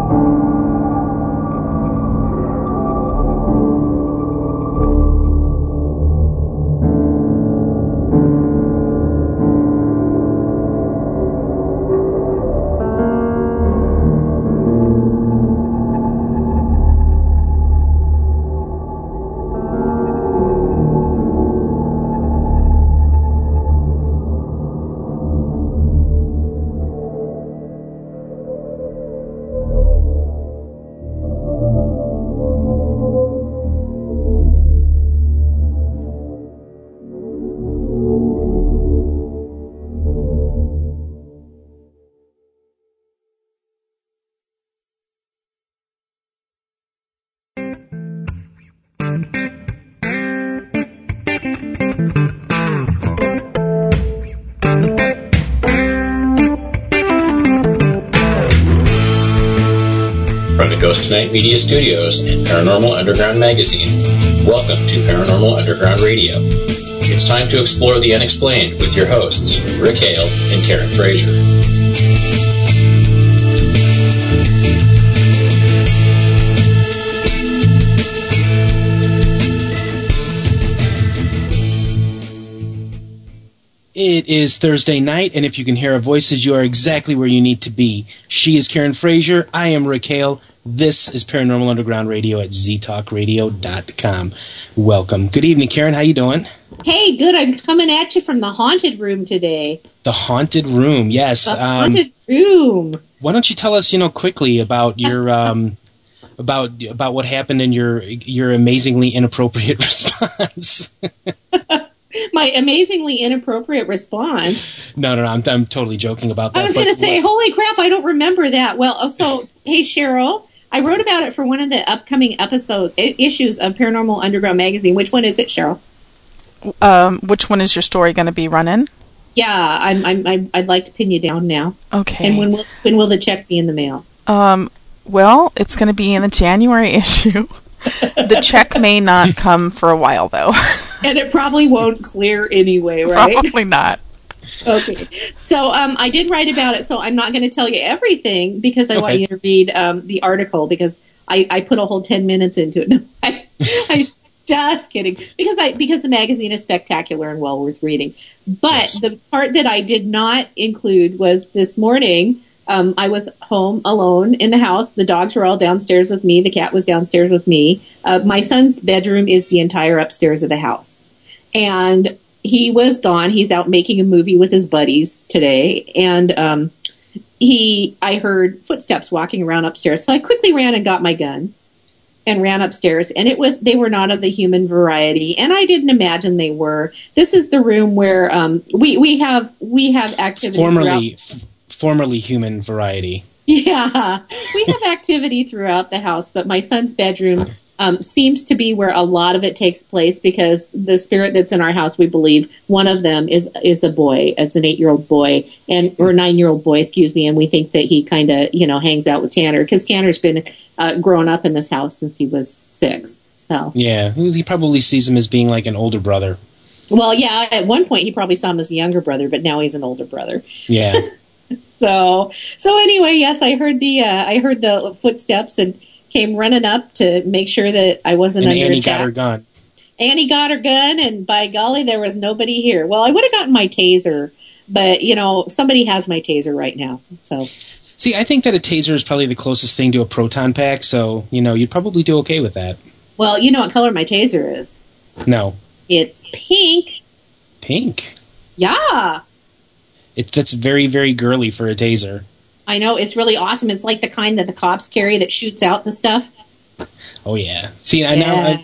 From the Ghost Night Media Studios and Paranormal Underground Magazine, welcome to Paranormal Underground Radio. It's time to explore the unexplained with your hosts, Rick Hale and Karen Frazier. It is Thursday night, and if you can hear our voices, you are exactly where you need to be. She is Karen Frazier. I am Rick Hale. This is Paranormal Underground Radio at ztalkradio.com. Welcome. Good evening, Karen. How you doing? Hey, good. I'm coming at you from the haunted room today. The haunted room, yes. The haunted room. Why don't you tell us, quickly about your about what happened in your amazingly inappropriate response? My amazingly inappropriate response. No, I'm totally joking about that. I was going to say, holy crap, I don't remember that. Well, so, hey, Cheryl, I wrote about it for one of the upcoming issues of Paranormal Underground Magazine. Which one is it, Cheryl? Which one is your story going to be running? Yeah, I'd like to pin you down now. Okay. And when will the check be in the mail? Well, it's going to be in the January issue. The check may not come for a while, though. And it probably won't clear anyway, right? Probably not. Okay. So I did write about it, so I'm not going to tell you everything because I want you to read the article because I put a whole 10 minutes into it. No, I just kidding. Because the magazine is spectacular and well worth reading. But the part that I did not include was this morning. I was home alone in the house. The dogs were all downstairs with me. The cat was downstairs with me. My son's bedroom is the entire upstairs of the house. And he was gone. He's out making a movie with his buddies today. And I heard footsteps walking around upstairs. So I quickly ran and got my gun and ran upstairs. And they were not of the human variety. And I didn't imagine they were. This is the room where we have activity formerly human variety. Yeah, we have activity throughout the house, but my son's bedroom seems to be where a lot of it takes place because the spirit that's in our house, we believe, one of them is a boy. It's an 8-year-old boy or 9-year-old boy, excuse me, and we think that he kind of hangs out with Tanner because Tanner's been grown up in this house since he was 6. So yeah, he probably sees him as being like an older brother. Well, yeah, at one point he probably saw him as a younger brother, but now he's an older brother. Yeah. So anyway, yes, I heard the footsteps and came running up to make sure that I wasn't under attack. Annie got her gun. Annie got her gun, and by golly, there was nobody here. Well, I would have gotten my taser, but somebody has my taser right now. So, see, I think that a taser is probably the closest thing to a proton pack. So you'd probably do okay with that. Well, you know what color my taser is? No, it's pink. Pink. Yeah. That's very, very girly for a taser. I know, it's really awesome. It's like the kind that the cops carry that shoots out the stuff. Oh yeah. See, I'm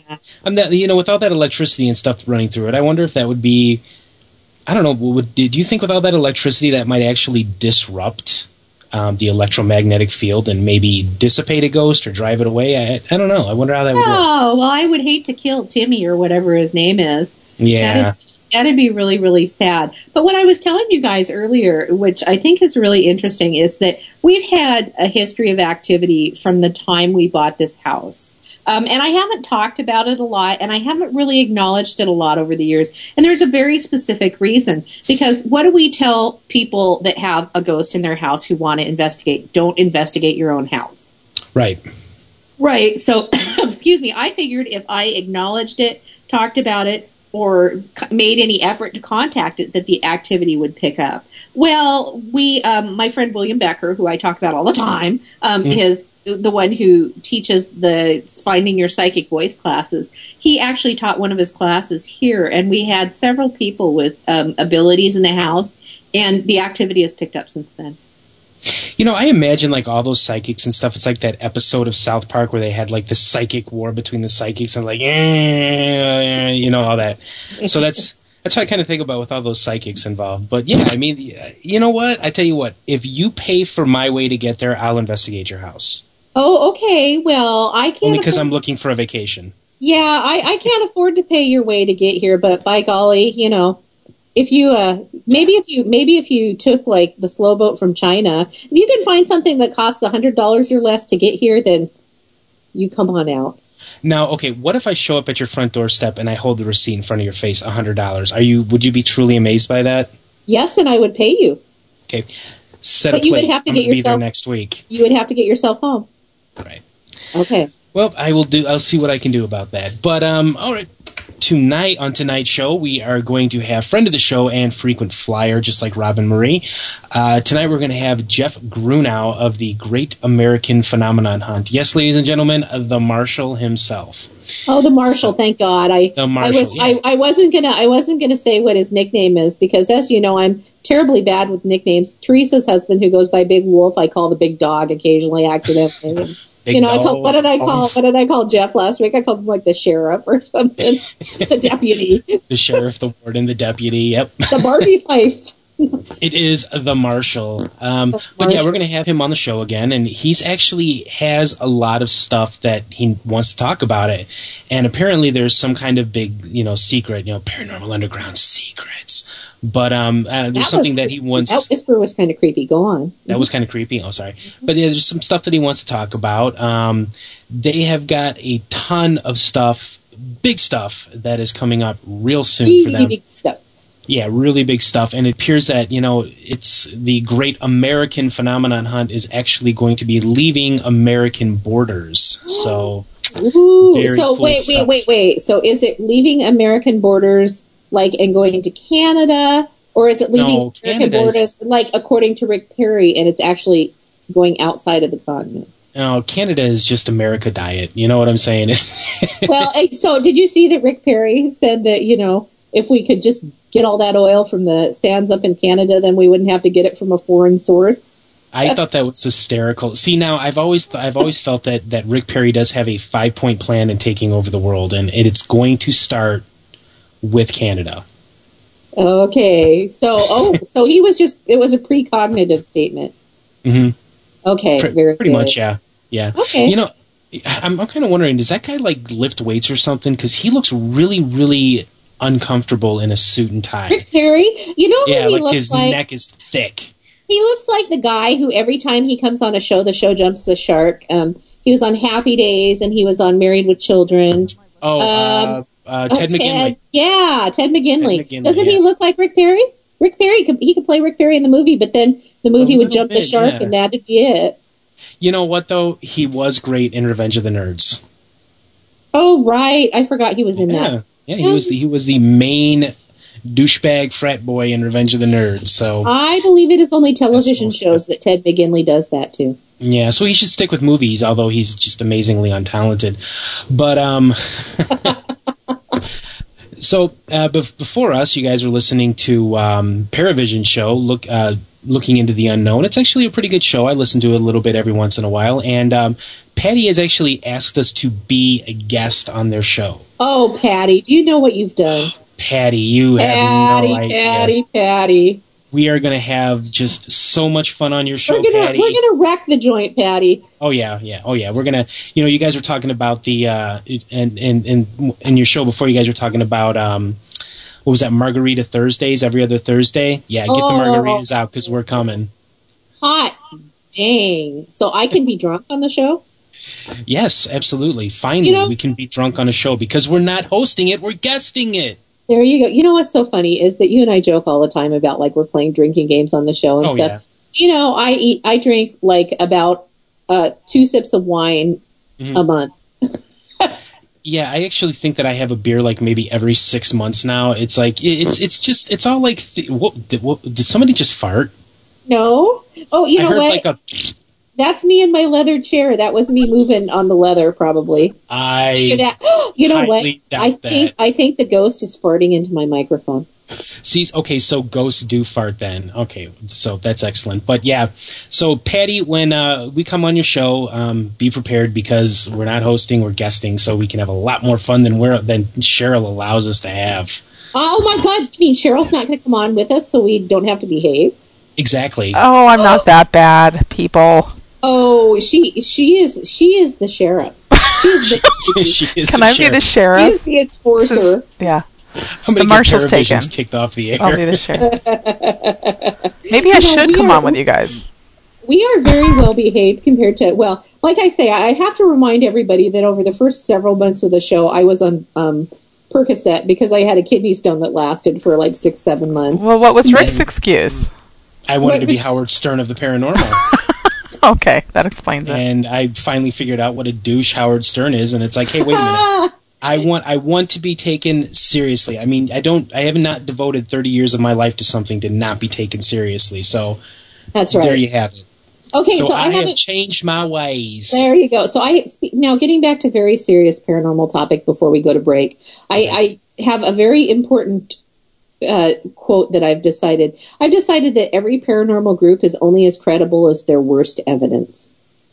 that without that electricity and stuff running through it, I wonder if that would be. I don't know. Do you think without that electricity that might actually disrupt the electromagnetic field and maybe dissipate a ghost or drive it away? I don't know. I wonder how that would work. Oh well, I would hate to kill Timmy or whatever his name is. Yeah. That'd be really, really sad. But what I was telling you guys earlier, which I think is really interesting, is that we've had a history of activity from the time we bought this house. And I haven't talked about it a lot, and I haven't really acknowledged it a lot over the years. And there's a very specific reason. Because what do we tell people that have a ghost in their house who want to investigate? Don't investigate your own house. Right. Right. So, excuse me, I figured if I acknowledged it, talked about it, or made any effort to contact it, that the activity would pick up. Well, my friend William Becker, who I talk about all the time, is the one who teaches the Finding Your Psychic Voice classes. He actually taught one of his classes here, and we had several people with abilities in the house, and the activity has picked up since then. You know, I imagine like all those psychics and stuff. It's like that episode of South Park where they had like the psychic war between the psychics and like, you know, all that. So that's what I kind of think about with all those psychics involved. But yeah, I mean, you know what? I tell you what, if you pay for my way to get there, I'll investigate your house. Oh, okay. Well, I can't. Only because I'm looking for a vacation. Yeah, I can't afford to pay your way to get here, but by golly, you know. If you maybe if you took like the slow boat from China, if you can find something that costs $100 or less to get here, then you come on out. Now, okay, what if I show up at your front doorstep and I hold the receipt in front of your face, $100? Would you be truly amazed by that? Yes, and I would pay you. Okay, set but a plate. You would have to I'm get yourself be there next week. You would have to get yourself home. Right. Okay. Well, I'll see what I can do about that. But all right. Tonight, on tonight's show, we are going to have friend of the show and frequent flyer, just like Robin Marie. Tonight, we're going to have Jeff Grunow of the Great American Phenomenon Hunt. Yes, ladies and gentlemen, the Marshal himself. Oh, the Marshal! Thank God. I wasn't gonna say what his nickname is because, as you know, I'm terribly bad with nicknames. Teresa's husband, who goes by Big Wolf, I call the Big Dog occasionally, accidentally. Big what did I call Jeff last week? I called him like the sheriff or something. The deputy. The sheriff, the warden, the deputy. Yep. The Barbie Fife. It is the Marshal. But yeah, we're going to have him on the show again, and he's actually has a lot of stuff that he wants to talk about it. And apparently there's some kind of big, secret, Paranormal Underground secrets. But there's something that he wants. That whisper was kind of creepy. Go on. That was kind of creepy. Oh, sorry. But yeah, there's some stuff that he wants to talk about. They have got a ton of stuff, big stuff, that is coming up real soon for them. Big stuff. Yeah, really big stuff. And it appears that, it's the Great American Phenomenon Hunt is actually going to be leaving American borders. So, Very cool wait. So is it leaving American borders, and going to Canada? Or is it leaving American borders, according to Rick Perry, and it's actually going outside of the continent? No, Canada is just America diet. You know what I'm saying? Well, so did you see that Rick Perry said that, if we could just get all that oil from the sands up in Canada, then we wouldn't have to get it from a foreign source? I thought that was hysterical. See, now I've always felt that Rick Perry does have a 5-point plan in taking over the world, and it's going to start with Canada. Okay, so he was it was a precognitive statement. Mm-hmm. Okay, very pretty good. Much, yeah. Okay, I'm kind of wondering, does that guy lift weights or something? Because he looks really, really uncomfortable in a suit and tie. Rick Perry, his neck is thick. He looks like the guy who every time he comes on a show, the show jumps the shark. He was on Happy Days and he was on Married with Children. Ted McGinley. Ted McGinley. Doesn't he look like Rick Perry? Rick Perry, he could play Rick Perry in the movie, but then the movie would jump the shark and that'd be it. You know what, though? He was great in Revenge of the Nerds. Oh, right. I forgot he was in that. Yeah, he was the main douchebag frat boy in Revenge of the Nerds. So I believe it is only television shows that Ted McGinley does that too. Yeah, so he should stick with movies, although he's just amazingly untalented. But so before us, you guys were listening to Paravision show. Looking into the unknown. It's actually a pretty good show. I listen to it a little bit every once in a while. And Patty has actually asked us to be a guest on their show. Oh, Patty, do you know what you've done? Patty, you have no idea. Patty. We are going to have just so much fun on your show, Patty. We're going to wreck the joint, Patty. Oh, yeah. We're going to, you guys were talking about the, in your show before, you guys were talking about, what was that, Margarita Thursdays, every other Thursday? Yeah, get the margaritas out because we're coming. Hot dang. So I can be drunk on the show? Yes, absolutely. Finally, we can be drunk on a show because we're not hosting it, we're guesting it. There you go. You know what's so funny is that you and I joke all the time about we're playing drinking games on the show and stuff. Yeah. I drink about 2 sips of wine a month. Yeah, I actually think that I have a beer like maybe every 6 months now. It's like it's all like did somebody just fart? No. Oh, you know what? That's me in my leather chair. That was me moving on the leather, probably. You know what? I think the ghost is farting into my microphone. See, okay, so ghosts do fart then. Okay, so that's excellent. But yeah, so Patty, when we come on your show, be prepared because we're not hosting, we're guesting, so we can have a lot more fun than Cheryl allows us to have. Oh my God! You mean Cheryl's not going to come on with us, so we don't have to behave? Exactly. Oh, I'm not that bad, people. Oh, she is the sheriff. Can I be the sheriff? She's the enforcer. Yeah. The marshal's taken. Kicked off the air. I'll be the sheriff. Maybe I should come on with you guys. We are very well behaved compared to, well, like I say, I have to remind everybody that over the first several months of the show, I was on Percocet because I had a kidney stone that lasted for like 6-7 months. Well, what was Rick's excuse? I wanted to be Howard Stern of the paranormal. Okay, that explains it. And I finally figured out what a douche Howard Stern is, and it's like, hey, wait a minute. I want to be taken seriously. I mean, I have not devoted 30 years of my life to something to not be taken seriously. So that's right. There you have it. Okay, so I have changed my ways. There you go. So now getting back to very serious paranormal topic before we go to break. Okay. I have a very important quote that I've decided. I've decided that every paranormal group is only as credible as their worst evidence.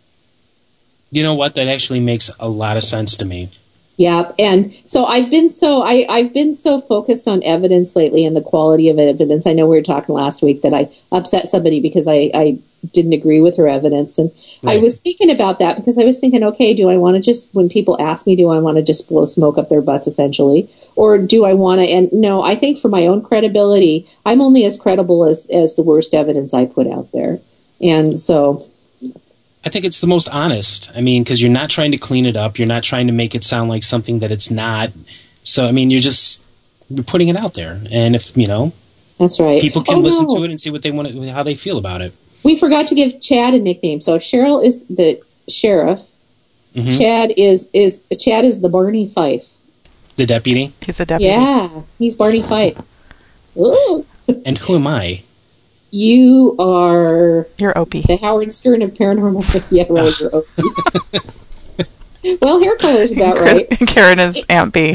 You know what? That actually makes a lot of sense to me. Yeah, and so I've been so focused on evidence lately and the quality of evidence. I know we were talking last week that I upset somebody because I didn't agree with her evidence, and right. I was thinking about that because I was thinking, okay, do I want to just, when people ask me, do I want to just blow smoke up their butts essentially, or do I want to? And no, I think for my own credibility, I'm only as credible as the worst evidence I put out there, and so. I think it's the most honest. I mean, because you're not trying to clean it up. You're not trying to make it sound like something that it's not. So, I mean, you're putting it out there. And if, that's right. People can listen to it and see what they want, how they feel about it. We forgot to give Chad a nickname. So Cheryl is the sheriff. Mm-hmm. Chad is the Barney Fife. The deputy? He's the deputy. Yeah, he's Barney Fife. Ooh. And who am I? You're Opie. The Howard Stern of paranormal. Yeah, really, you're Opie. Well, hair color is about right. Karen is Aunt B.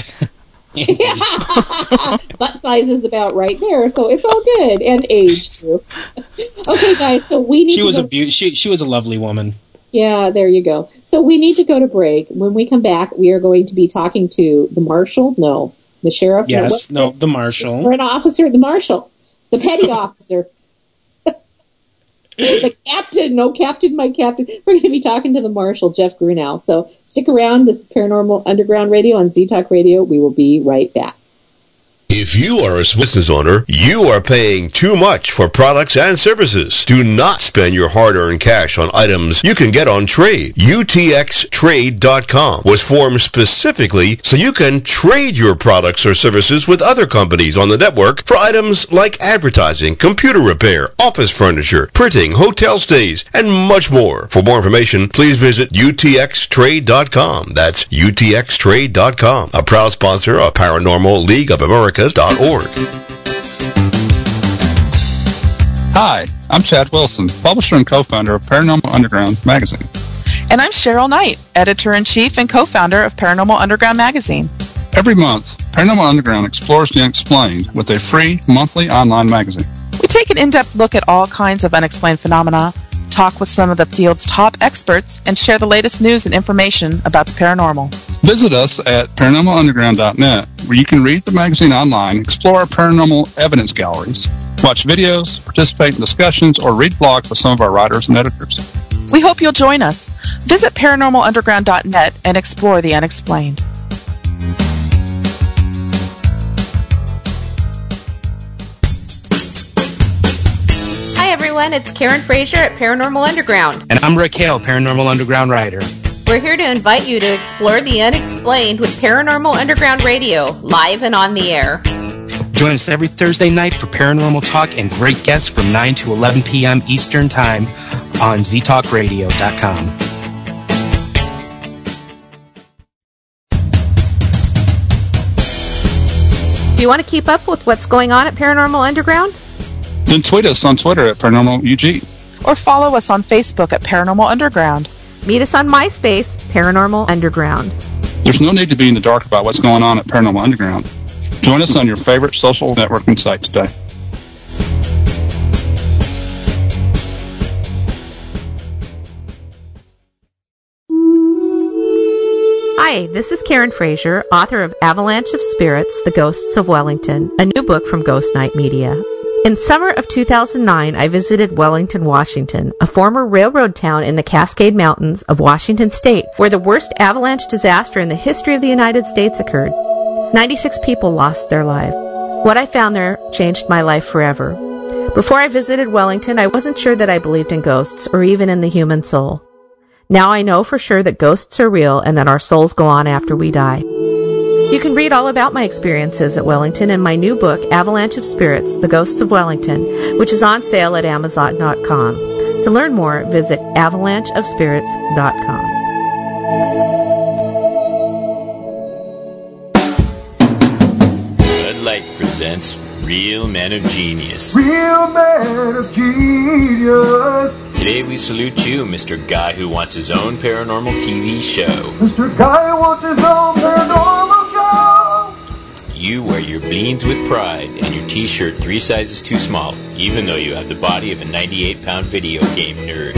Butt size is about right there, so it's all good, and age too. Okay, guys, so we need. She was a lovely woman. Yeah, there you go. So we need to go to break. When we come back, we are going to be talking to the marshal. No, the sheriff. Yes, the marshal. Or an officer. The marshal, the petty officer. The captain, no captain, my captain. We're going to be talking to the marshal, Jeff Grunau. So stick around. This is Paranormal Underground Radio on Z-Talk Radio. We will be right back. If you are a business owner, you are paying too much for products and services. Do not spend your hard-earned cash on items you can get on trade. UTXTrade.com was formed specifically so you can trade your products or services with other companies on the network for items like advertising, computer repair, office furniture, printing, hotel stays, and much more. For more information, please visit UTXTrade.com. That's UTXTrade.com, a proud sponsor of Paranormal League of America. Hi, I'm Chad Wilson, publisher and co-founder of Paranormal Underground magazine. And I'm Cheryl Knight, editor-in-chief and co-founder of Paranormal Underground magazine. Every month, Paranormal Underground explores the unexplained with a free monthly online magazine. We take an in-depth look at all kinds of unexplained phenomena, talk with some of the field's top experts, and share the latest news and information about the paranormal. Visit us at paranormalunderground.net, where you can read the magazine online, explore our paranormal evidence galleries, watch videos, participate in discussions, or read blogs with some of our writers and editors. We hope you'll join us. Visit paranormalunderground.net and explore the unexplained. Hi everyone, it's Karen Frazier at Paranormal Underground. And I'm Rick Hale, Paranormal Underground writer. We're here to invite you to explore the unexplained with Paranormal Underground Radio, live and on the air. Join us every Thursday night for paranormal talk and great guests from 9 to 11 p.m. Eastern Time on ztalkradio.com. Do you want to keep up with what's going on at Paranormal Underground? Then tweet us on Twitter at ParanormalUG. Or follow us on Facebook at Paranormal Underground. Meet us on MySpace, Paranormal Underground. There's no need to be in the dark about what's going on at Paranormal Underground. Join us on your favorite social networking site today. Hi, this is Karen Frazier, author of Avalanche of Spirits, The Ghosts of Wellington, a new book from Ghost Night Media. In summer of 2009, I visited Wellington, Washington, a former railroad town in the Cascade Mountains of Washington State, where the worst avalanche disaster in the history of the United States occurred. 96 people lost their lives. What I found there changed my life forever. Before I visited Wellington, I wasn't sure that I believed in ghosts or even in the human soul. Now I know for sure that ghosts are real and that our souls go on after we die. You can read all about my experiences at Wellington in my new book, Avalanche of Spirits, The Ghosts of Wellington, which is on sale at Amazon.com. To learn more, visit avalancheofspirits.com. Bud Light presents Real Men of Genius. Real Men of Genius. Today we salute you, Mr. Guy who wants his own paranormal TV show. Mr. Guy who wants his own paranormal show. You wear your beans with pride and your t-shirt 3 sizes too small, even though you have the body of a 98-pound video game nerd.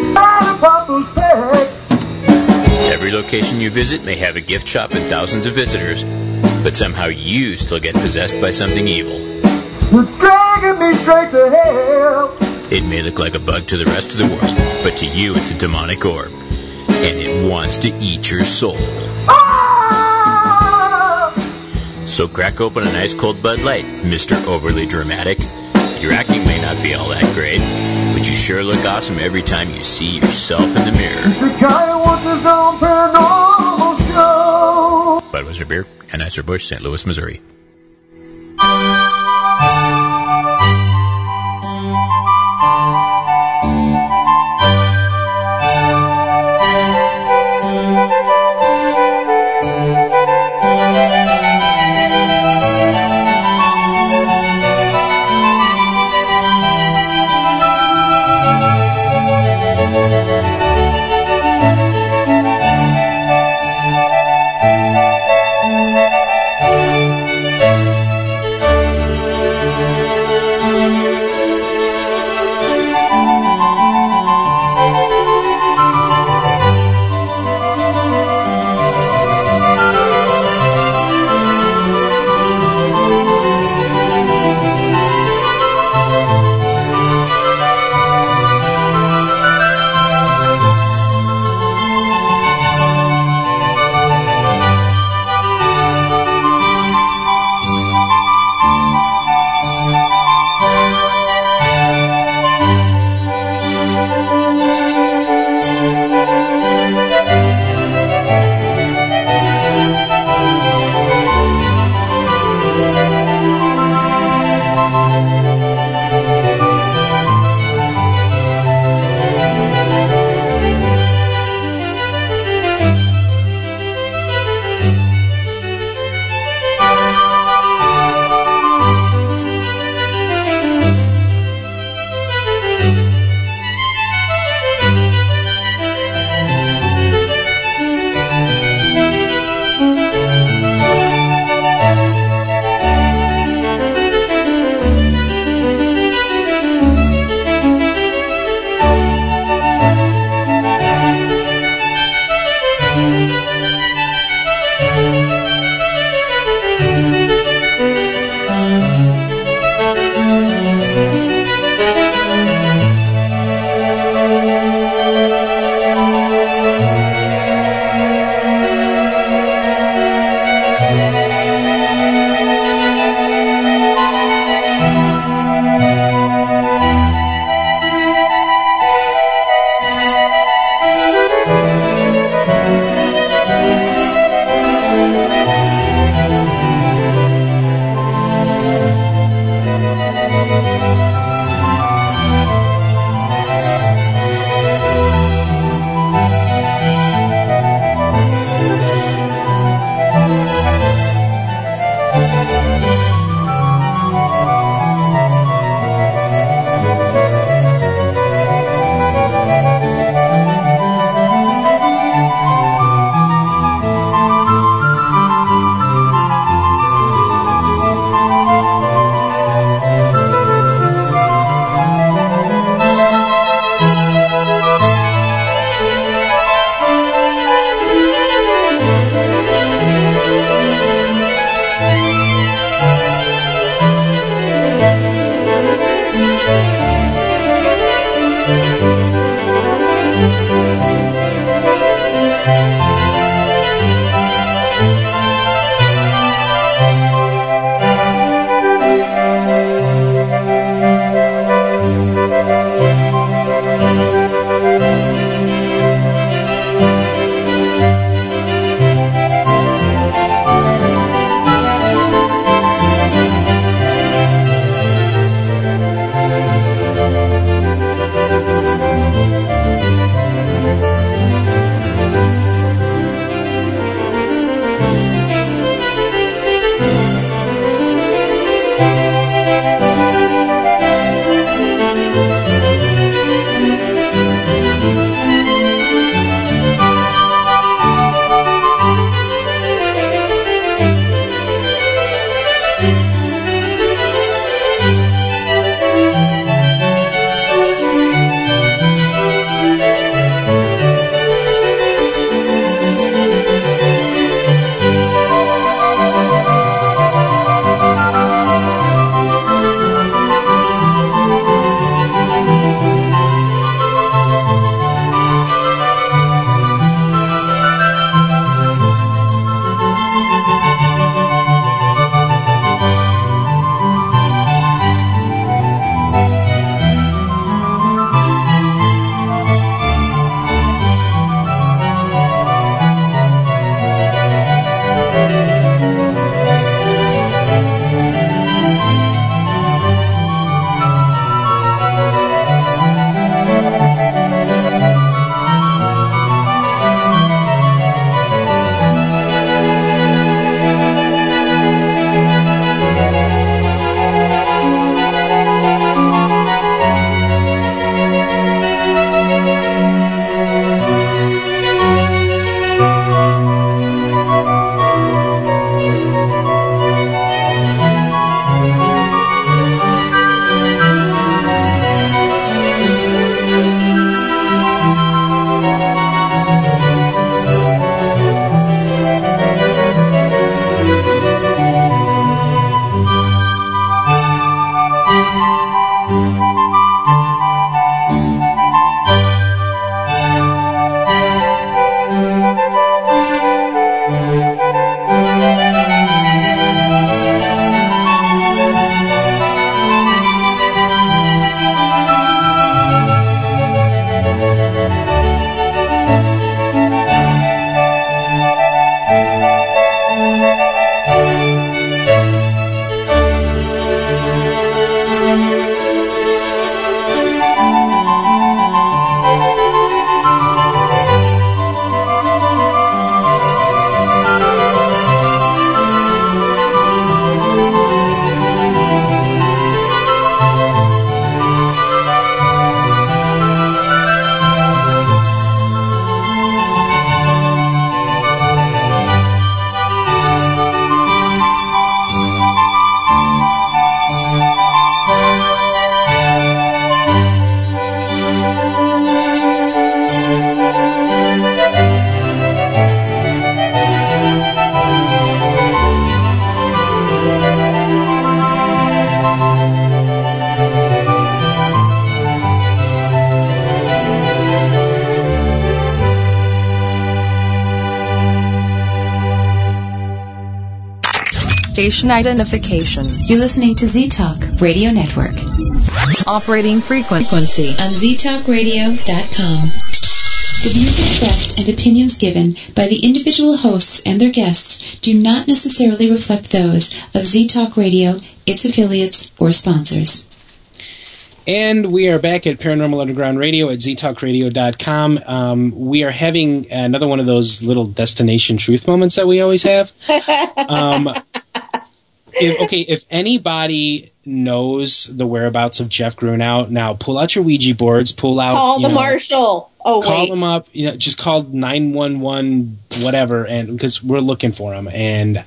Every location you visit may have a gift shop and thousands of visitors, but somehow you still get possessed by something evil. You're dragging me straight to hell. It may look like a bug to the rest of the world, but to you it's a demonic orb, and it wants to eat your soul. Ah! So crack open a nice cold Bud Light, Mr. Overly Dramatic. Your acting may not be all that great, but you sure look awesome every time you see yourself in the mirror. The guy who wants his own paranormal show. Budweiser Beer, Anheuser-Busch, St. Louis, Missouri. Station identification. You're listening to Z-Talk Radio Network. Operating frequency on ztalkradio.com. The views expressed and opinions given by the individual hosts and their guests do not necessarily reflect those of Z-Talk Radio, its affiliates, or sponsors. And we are back at Paranormal Underground Radio at ztalkradio.com. We are having another one of those little destination truth moments that we always have. If anybody knows the whereabouts of Jeff Grunow, now pull out your Ouija boards, call the marshal. Call them up. Just call 911, whatever, and because we're looking for him. And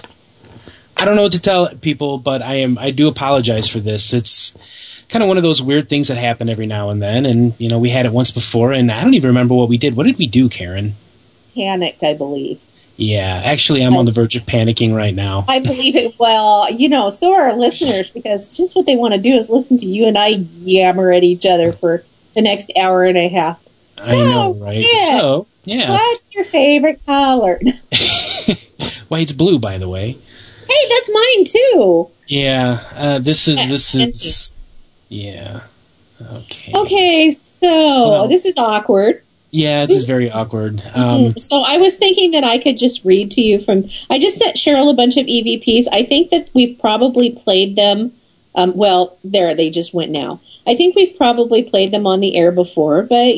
I don't know what to tell people, but I do apologize for this. It's kind of one of those weird things that happen every now and then, and we had it once before, and I don't even remember what we did. What did we do, Karen? Panicked, I believe. Yeah, actually, I'm on the verge of panicking right now. I believe it. Well, so are our listeners, because just what they want to do is listen to you and I yammer at each other for the next hour and a half. I know, right? Yeah. So, yeah. What's your favorite color? Well, it's blue, by the way. Hey, that's mine too. Yeah, this is. Yeah. Okay. Okay, so this is awkward. Yeah, this is very awkward. So I was thinking that I could just read to you from... I just sent Cheryl a bunch of EVPs. I think that we've probably played them... there, they just went now. I think we've probably played them on the air before, but,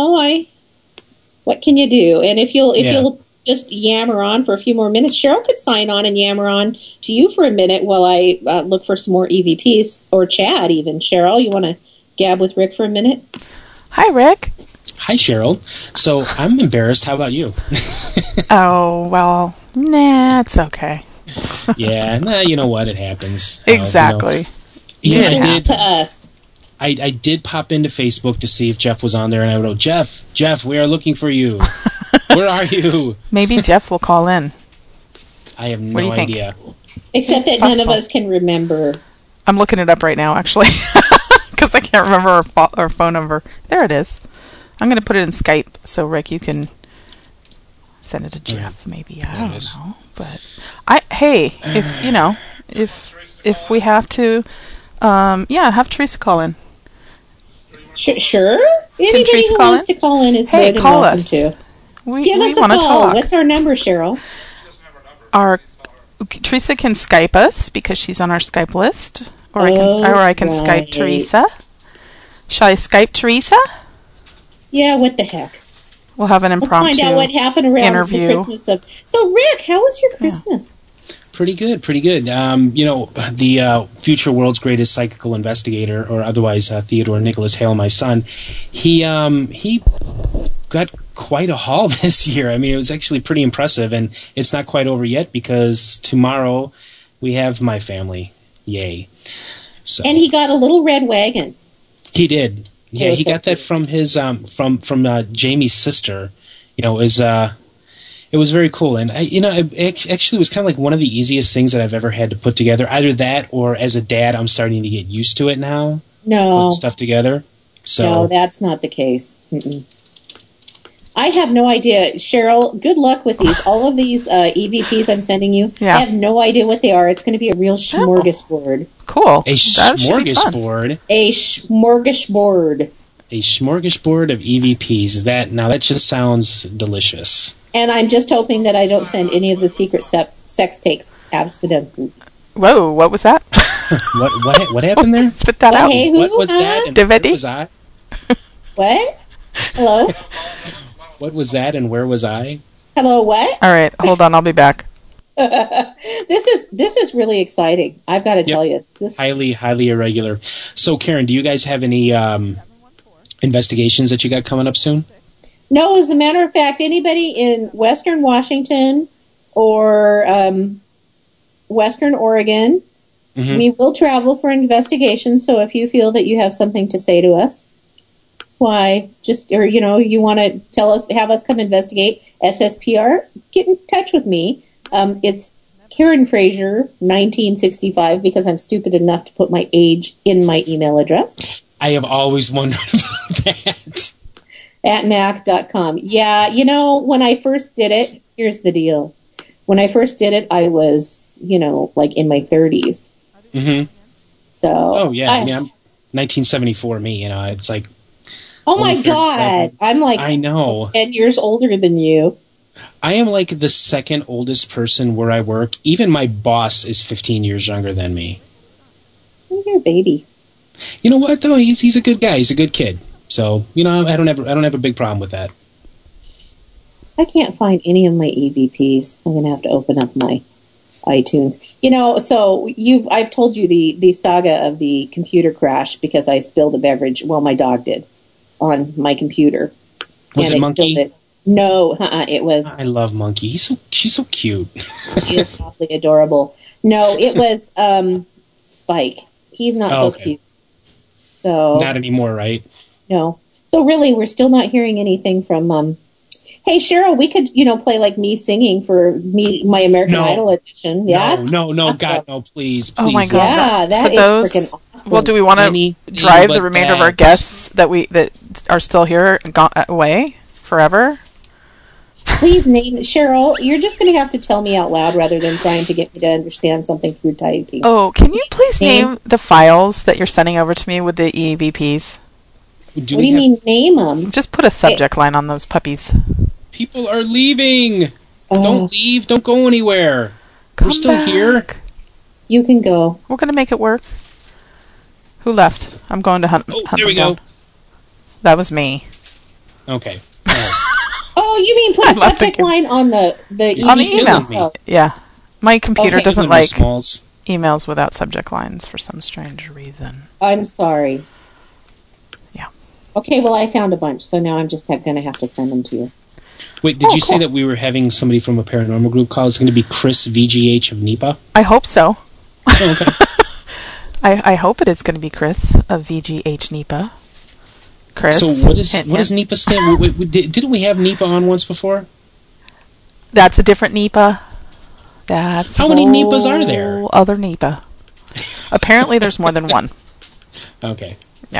what can you do? And if you'll just yammer on for a few more minutes, Cheryl could sign on and yammer on to you for a minute while I look for some more EVPs, or chat even. Cheryl, you want to gab with Rick for a minute? Hi, Rick. Hi, Cheryl. So I'm embarrassed. How about you? Oh, well, nah, it's okay. Yeah, you know what? It happens. Exactly. I did. To us. I did pop into Facebook to see if Jeff was on there, and I wrote, Jeff, we are looking for you. Where are you? Maybe Jeff will call in. I have no idea. Except that none of us can remember. I'm looking it up right now, actually, because I can't remember our phone number. There it is. I'm going to put it in Skype, so Rick, you can send it to Jeff. Maybe I don't know, but if we have to, have Teresa call in. Sure. Anybody who wants to call in is more than call welcome us. to. Give us a call. Talk. What's our number, Cheryl? Teresa can Skype us because she's on our Skype list, or I can Skype Teresa. Shall I Skype Teresa? Yeah, what the heck? We'll have an impromptu Let's find out what happened around interview. The Christmas. So, Rick, how was your Christmas? Pretty good. The future world's greatest psychical investigator, or otherwise Theodore Nicholas Hale, my son, he got quite a haul this year. I mean, it was actually pretty impressive, and it's not quite over yet because tomorrow we have my family. Yay! So, and he got a little red wagon. He did. Yeah, he got that from his from Jamie's sister. It was very cool, and it actually was kind of like one of the easiest things that I've ever had to put together. Either that, or as a dad, I'm starting to get used to it now. No, putting stuff together. So no, that's not the case. Mm-mm. I have no idea, Cheryl. Good luck with these. All of these EVPs I'm sending you. Yeah. I have no idea what they are. It's going to be a real smorgasbord. Cool. A smorgasbord. A smorgasbord. A smorgasbord of EVPs. That just sounds delicious. And I'm just hoping that I don't send any of the secret sex tapes accidentally. Whoa! What was that? What happened there? Spit that out. Hey, what was that? And where was I? What? Hello. What was that, and where was I? Hello, what? All right, hold on, I'll be back. This is really exciting. I've got to tell you. Highly irregular. So, Karen, do you guys have any investigations that you got coming up soon? No, as a matter of fact, anybody in Western Washington or Western Oregon, we will travel for investigation. So if you feel that you have something to say to us, you want to tell us, have us come investigate SSPR, get in touch with me. It's Karen Frazier, 1965, because I'm stupid enough to put my age in my email address. I have always wondered about that. @mac.com. Yeah, when I first did it, here's the deal. When I first did it, I was, like in my 30s. Mm-hmm. So. Oh, yeah. I'm 1974, me, it's like. Oh, my God. I'm like. I know. 10 years older than you. I am like the second oldest person where I work. Even my boss is 15 years younger than me. You're a baby. You know what, though? He's a good guy. He's a good kid. So, I don't have a big problem with that. I can't find any of my EVPs. I'm going to have to open up my iTunes. So I've told you the saga of the computer crash because I spilled a beverage. Well, my dog did on my computer. Was it Monkey? No, it was. I love Monkey. She's so cute. She is awfully adorable. No, it was Spike. He's not so cute. So not anymore, right? No. So really, we're still not hearing anything from. Hey, Cheryl, we could, play like me singing for my American Idol edition. Yeah. No, awesome. God, no, please. Oh my God. Yeah, that is freaking awesome. Well, do we want to drive the remainder of our guests that are still here away forever? Please name Cheryl. You're just going to have to tell me out loud rather than trying to get me to understand something through typing. Oh, can you please name the files that you're sending over to me with the EVPs? What do you mean name them? Just put a subject line on those puppies. People are leaving. Oh. Don't leave. Don't go anywhere. We're still here. You can go. We're going to make it work. Who left? I'm going to hunt. There we go. That was me. Okay. Oh, you mean put a subject line on the on the email? Yeah. My computer doesn't like Smalls. emails without subject lines for some strange reason. I'm sorry. Yeah. Okay, well, I found a bunch, so now I'm just going to have to send them to you. Wait, did you say that we were having somebody from a paranormal group call? It's going to be Chris VGH of NEPA? I hope so. Oh, okay. I hope it is going to be Chris of VGH NEPA. Chris. So what does NEPA stand? Didn't we have NEPA on once before? That's a different NEPA. That's how many NEPAs are there? Other NEPA. Apparently, there's more than one. Okay. Yeah.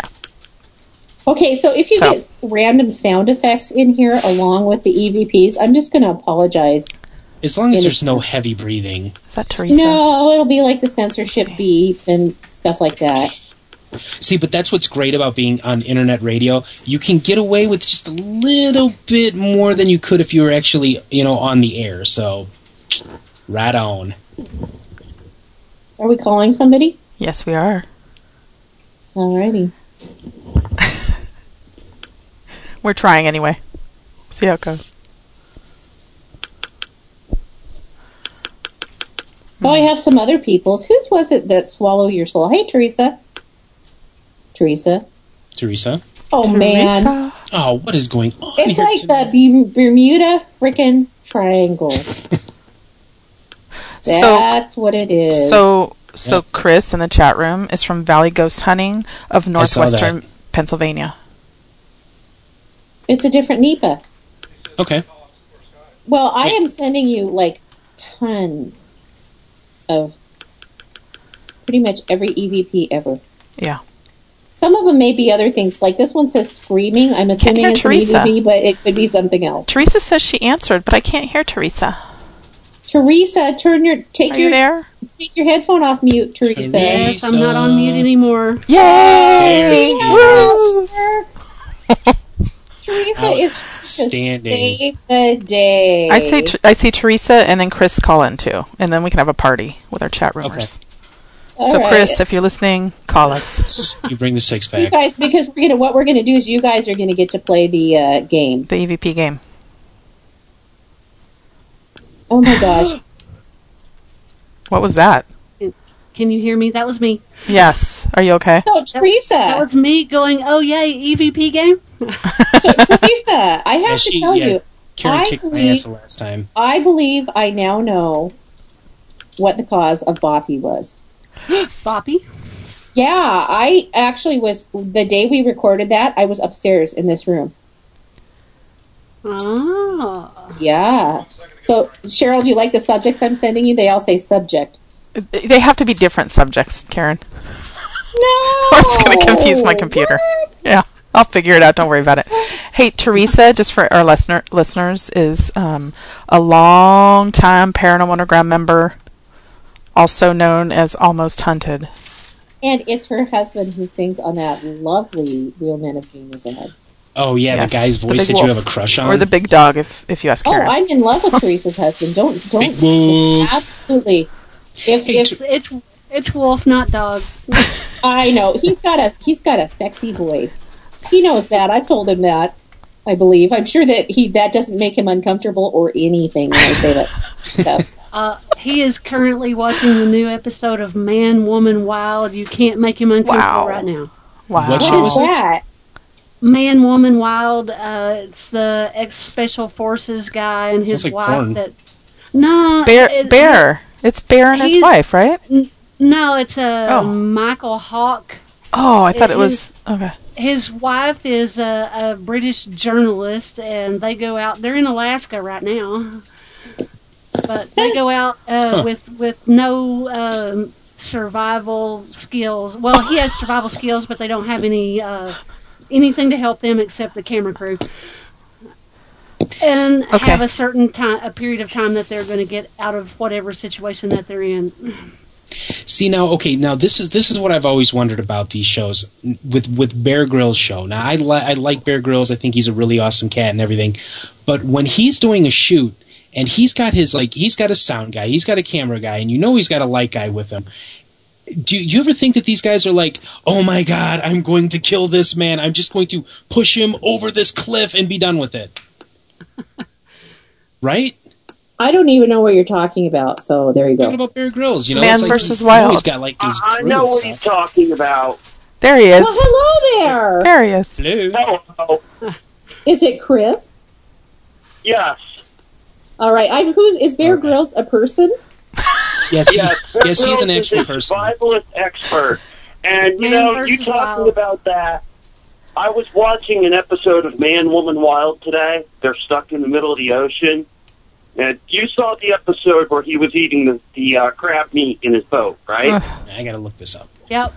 Okay, so if you get random sound effects in here along with the EVPs, I'm just going to apologize. As long as there's no heavy breathing. Is that Teresa? No, it'll be like the censorship beep and stuff like that. See, but that's what's great about being on internet radio. You can get away with just a little bit more than you could if you were actually, on the air. So, right on. Are we calling somebody? Yes, we are. Alrighty. We're trying anyway. See how it goes. Oh, I have some other people's. Whose was it that swallow your soul? Hey, Teresa. Teresa. Oh, man. Oh, what is going on It's here like tonight? the Bermuda frickin' Triangle. That's what it is. So Chris in the chat room is from Valley Ghost Hunting of Northwestern Pennsylvania. It's a different NEPA. Okay. Well, I am sending you, like, tons of pretty much every EVP ever. Yeah. Some of them may be other things. Like this one says screaming. I'm assuming it's Teresa. an EVP, but it could be something else. Teresa says she answered, but I can't hear Teresa. Teresa, take you there? Take your headphone off mute, Teresa. Yes, I'm not on mute anymore. Yay! Teresa is standing. the day. I see Teresa and then Chris call in too, and then we can have a party with our chat roomers. Okay. So Chris, if you're listening, call us. You bring the six pack. You guys, because what we're going to do is you guys are going to get to play the game, the EVP game. Oh my gosh! What was that? Can you hear me? That was me. Yes. Are you okay? So Teresa, that was me going. Oh yay, EVP game. So Teresa, I have to tell you, Karen kicked my ass the last time. I believe I now know what the cause of Boppy was. Boppy? Yeah, I actually was, the day we recorded that, I was upstairs in this room. Oh. Yeah. So, Cheryl, do you like the subjects I'm sending you? They all say subject. They have to be different subjects, Karen. No! Or it's going to confuse my computer. What? Yeah. I'll figure it out. Don't worry about it. Hey, Teresa, just for our listeners, is a long-time Paranormal Underground member, also known as Almost Hunted. And it's her husband who sings on that lovely Real Men of Genius Ahead. Oh, yeah, yes, the guy's voice that you have a crush on? Or the big dog, if you ask Karen. Oh, I'm in love with Teresa's husband. Don't. Absolutely. It's wolf, not dog. I know. He's got a sexy voice. He knows that. I've told him that, I believe. I'm sure that that doesn't make him uncomfortable or anything when I say that stuff. He is currently watching the new episode of Man, Woman, Wild. You can't make him uncomfortable right now. Wow. What is that? Man, Woman, Wild. It's the ex-Special Forces guy and his wife. Porn. No. Bear. It's Bear and his wife, right? No, it's Michael Hawke. Oh, I thought it was... Okay. His wife is a British journalist, and they go out... They're in Alaska right now. But they go out with no survival skills. Well, he has survival skills, but they don't have any anything to help them except the camera crew. And have a certain time, a period of time that they're going to get out of whatever situation that they're in. See now, this is what I've always wondered about these shows with Bear Grylls' show. Now I like Bear Grylls. I think he's a really awesome cat and everything. But when he's doing a shoot and he's got a sound guy, he's got a camera guy, and he's got a light guy with him. Do you ever think that these guys are like, oh my God, I'm going to kill this man. I'm just going to push him over this cliff and be done with it. Right? I don't even know what you're talking about, so there you go. Talking about Bear Grylls, Man vs. Wild. He's got like his I know what he's talking about. There he is. Well, hello there. There he is. Hello. Is it Chris? Yes. All right. Is Bear Grylls a person? Yes, he's an actual person. Survivalist expert. And, you talking about that. I was watching an episode of Man, Woman, Wild today. They're stuck in the middle of the ocean. And you saw the episode where he was eating the crab meat in his boat, right? I gotta look this up. Yep.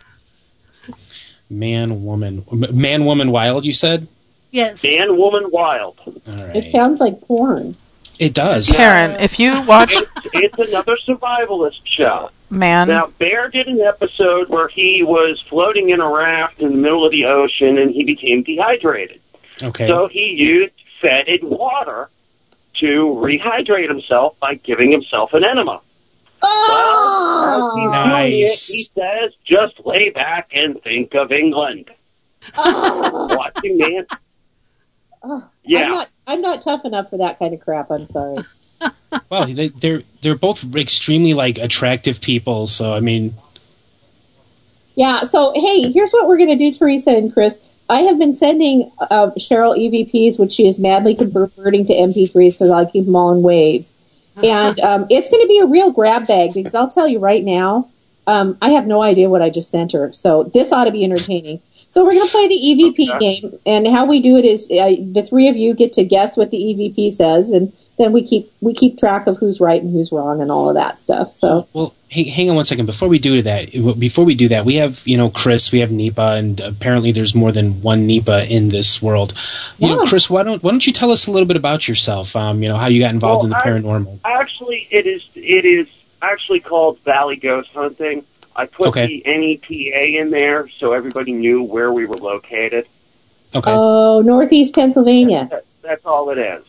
Man, Woman, Wild, you said? Yes. Man, Woman, Wild. All right. It sounds like porn. It does. Karen, if you watch... It's another survivalist show. Man. Now, Bear did an episode where he was floating in a raft in the middle of the ocean and he became dehydrated. Okay. So he used fetid water to rehydrate himself by giving himself an enema. Oh! Well, nice. He says, just lay back and think of England. Watching Man. Yeah. I'm not tough enough for that kind of crap. I'm sorry. Well, they're both extremely attractive people. So I mean, yeah. So hey, here's what we're going to do, Teresa and Chris. I have been sending Cheryl EVPs, which she is madly converting to MP3s because I keep them all in waves, and it's going to be a real grab bag because I'll tell you right now, I have no idea what I just sent her. So this ought to be entertaining. So we're going to play the EVP game, and how we do it is the three of you get to guess what the EVP says, and then we keep track of who's right and who's wrong and all of that stuff. So well, hey, hang on one second. Before we do that, we have Chris, we have Nipa, and apparently there's more than one Nipa in this world. Chris, why don't you tell us a little bit about yourself? How you got involved in the paranormal? Actually, it is actually called Valley Ghost Hunting. I put the NEPA in there so everybody knew where we were located. Okay. Oh, Northeast Pennsylvania. That's all it is.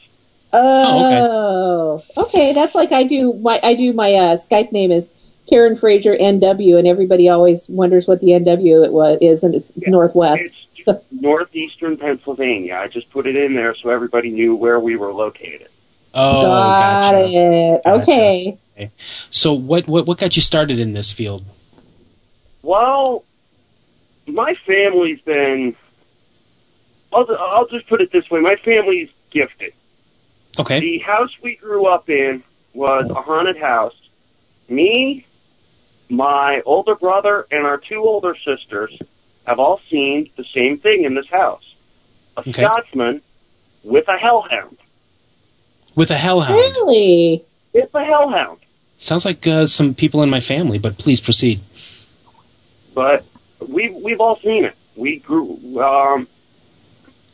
Oh, okay. That's like I do my Skype name is Karen Fraser NW, and everybody always wonders what the NW is, and it's Northwest. It's Northeastern Pennsylvania. I just put it in there so everybody knew where we were located. Oh, got it. Gotcha. Okay. So what got you started in this field? Well, my family's been... I'll just put it this way. My family's gifted. Okay. The house we grew up in was a haunted house. Me, my older brother, and our two older sisters have all seen the same thing in this house. A Scotsman with a hellhound. With a hellhound? Really? With a hellhound. Sounds like some people in my family, but please proceed. But we've all seen it. We grew.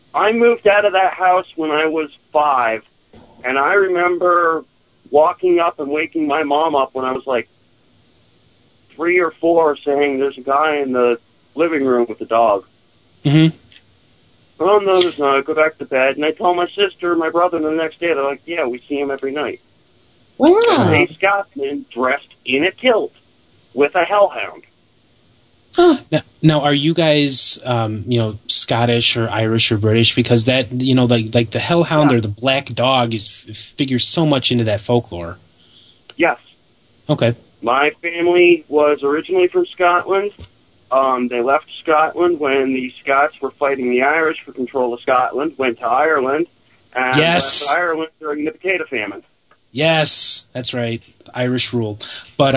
I moved out of that house when I was 5, and I remember walking up and waking my mom up when I was like 3 or 4, saying, "There's a guy in the living room with a dog." Mm-hmm. "Oh, no, there's not. I go back to bed." And I told my sister and my brother the next day. They're like, "Yeah, we see him every night." Wow. A Scotsman dressed in a kilt with a hellhound. Now, are you guys, Scottish or Irish or British? Because that, like the hellhound or the black dog figures so much into that folklore. Yes. Okay. My family was originally from Scotland. They left Scotland when the Scots were fighting the Irish for control of Scotland, went to Ireland, and left Ireland during the potato famine. Yes, that's right. Irish rule. But,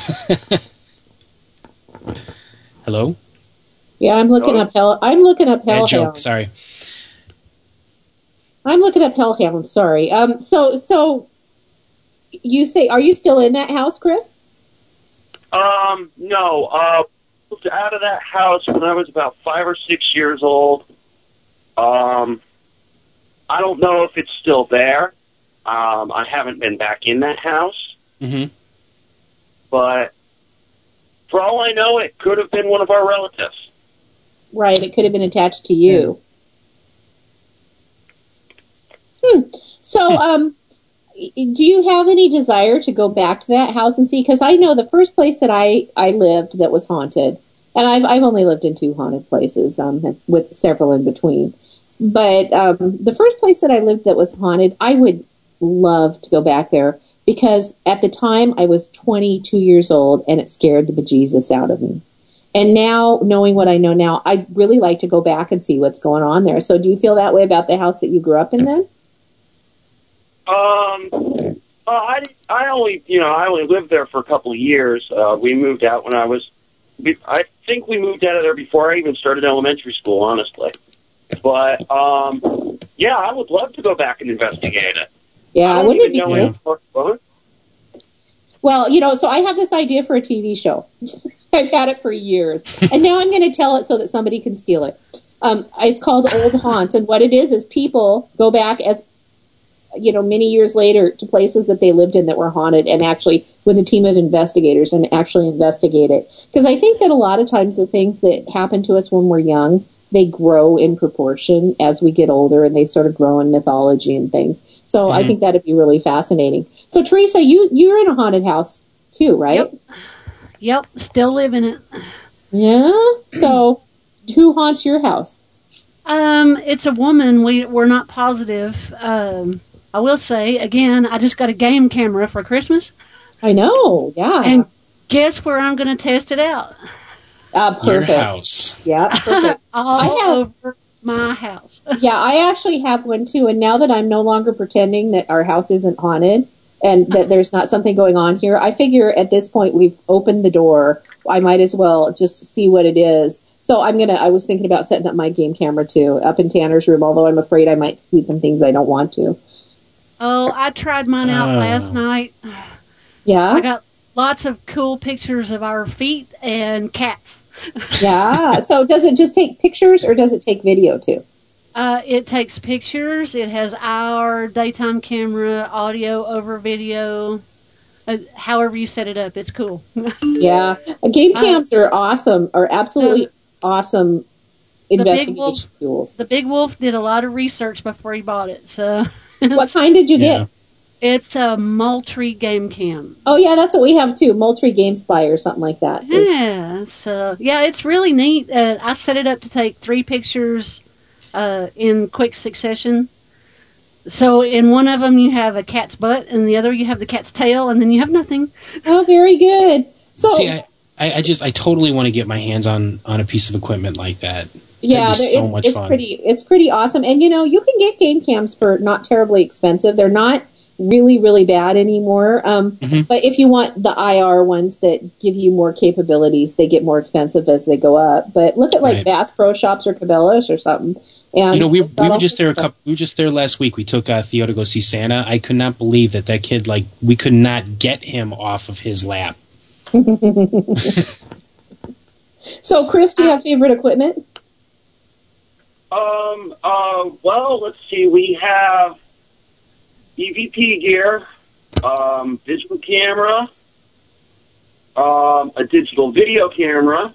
hello? Yeah, I'm looking up hellhound. Joke, sorry. I'm looking up hellhound, sorry. So you say, are you still in that house, Chris? No. I moved out of that house when I was about 5 or 6 years old. I don't know if it's still there. I haven't been back in that house. Mm-hmm. But for all I know, it could have been one of our relatives. Right, it could have been attached to you. So, do you have any desire to go back to that house and see? Because I know the first place that I lived that was haunted, and I've only lived in 2 haunted places, with several in between. But the first place that I lived that was haunted, I would love to go back there because at the time I was 22 years old and it scared the bejesus out of me. And now, knowing what I know now, I'd really like to go back and see what's going on there. So do you feel that way about the house that you grew up in then? I only lived there for a couple of years. We moved out when I think we moved out of there before I even started elementary school, honestly. But, yeah, I would love to go back and investigate it. Yeah, wouldn't it be good? Well, so I have this idea for a TV show. I've had it for years. And now I'm going to tell it so that somebody can steal it. It's called Old Haunts. And what it is people go back as, many years later to places that they lived in that were haunted and actually with a team of investigators and actually investigate it. Because I think that a lot of times the things that happen to us when we're young, they grow in proportion as we get older and they sort of grow in mythology and things. So I think that'd be really fascinating. So Teresa, you're in a haunted house too, right? Yep. Still live in it. Yeah? So who haunts your house? It's a woman. We're not positive. I will say, again, I just got a game camera for Christmas. I know, yeah. And guess where I'm going to test it out? Perfect. Your house. Yeah, perfect. Over my house. Yeah, I actually have one too. And now that I'm no longer pretending that our house isn't haunted and that there's not something going on here, I figure at this point we've opened the door. I might as well just see what it is. So I was thinking about setting up my game camera too, up in Tanner's room, although I'm afraid I might see some things I don't want to. Oh, I tried mine out last night. Yeah? I got lots of cool pictures of our feet and cats. Yeah. So does it just take pictures or does it take video too? It takes pictures. It has our daytime camera, audio over video. However you set it up, it's cool. Yeah. Game cams are awesome, are absolutely awesome investigation tools. The Big Wolf did a lot of research before he bought it. So, what kind did you get? It's a Moultrie Game Cam. Oh, yeah, that's what we have, too. Moultrie Game Spy or something like that. Yeah, so, yeah, it's really neat. I set it up to take 3 pictures in quick succession. So in one of them you have a cat's butt, and the other you have the cat's tail, and then you have nothing. Oh, very good. So, see, I totally want to get my hands on a piece of equipment like that. Yeah, so much fun. It's pretty awesome. And, you can get game cams for not terribly expensive. They're not really, really bad anymore. But if you want the IR ones that give you more capabilities, they get more expensive as they go up. But look at Bass Pro Shops or Cabela's or something. And we were just there we were just there last week. We took Theo to go see Santa. I could not believe that kid, we could not get him off of his lap. So, Chris, do you have favorite equipment? Well, let's see. We have EVP gear, digital camera, a digital video camera.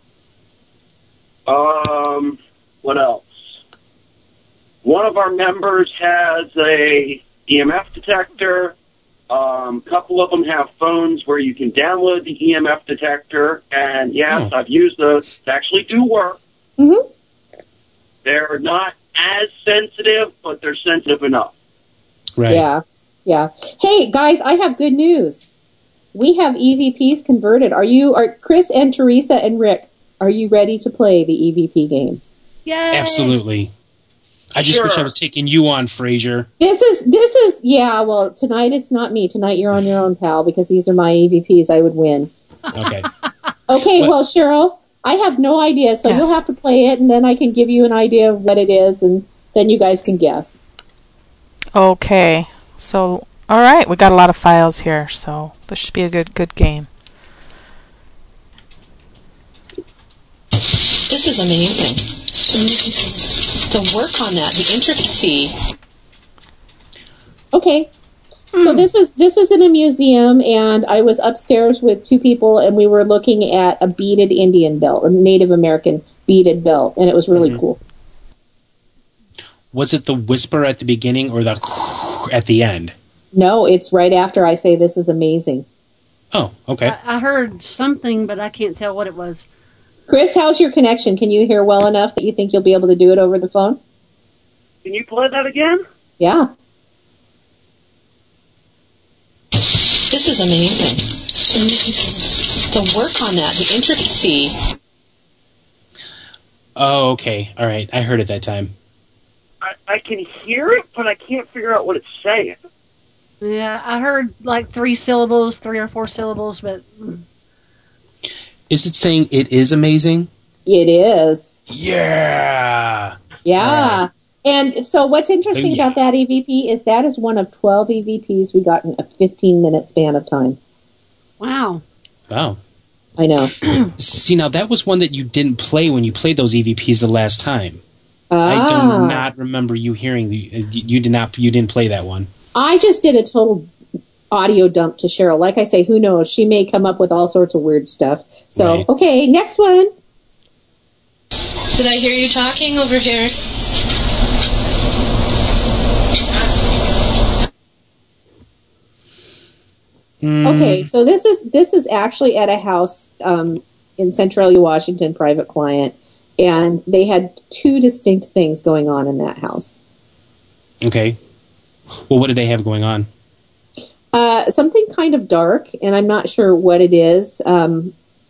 What else? One of our members has a EMF detector. A couple of them have phones where you can download the EMF detector. And yes, I've used those. They actually do work. Mm-hmm. They're not as sensitive, but they're sensitive enough. Right. Yeah. Hey, guys, I have good news. We have EVPs converted. Are Chris and Teresa and Rick, are you ready to play the EVP game? Yay! Absolutely. I just wish I was taking you on, Frasier. This is, well, tonight it's not me. Tonight you're on your own, pal, because these are my EVPs. I would win. Okay. Okay, well, Cheryl, I have no idea, so you'll have to play it, and then I can give you an idea of what it is, and then you guys can guess. Okay. So, all right, we got a lot of files here, so this should be a good game. This is amazing. The work on that, the intricacy. Okay. So this is in a museum, and I was upstairs with two people, and we were looking at a beaded Indian belt, a Native American beaded belt, and it was really cool. Was it the whisper at the beginning or the at the end? No, it's right after I say this is amazing. Oh, okay. I heard something, but I can't tell what it was. Chris, how's your connection? Can you hear well enough that you think you'll be able to do it over the phone? Can you play that again? Yeah. This is amazing. The work on that, the intricacy. Oh, okay. All right. I heard it that time. I can hear it, but I can't figure out what it's saying. Yeah, I heard like 3 or 4 syllables, but... Is it saying it is amazing? It is. Yeah. Yeah. Right. And so what's interesting about that EVP is that is one of 12 EVPs we got in a 15-minute span of time. Wow. Wow. I know. See, now that was one that you didn't play when you played those EVPs the last time. I do not remember you hearing you didn't play that one. I just did a total audio dump to Cheryl. Like I say, who knows? She may come up with all sorts of weird stuff. So, right. Okay, next one. Did I hear you talking over here? Okay, so this is actually at a house in Centralia, Washington, private client, and they had 2 distinct things going on in that house. Okay. Well, what did they have going on? Something kind of dark, and I'm not sure what it is. And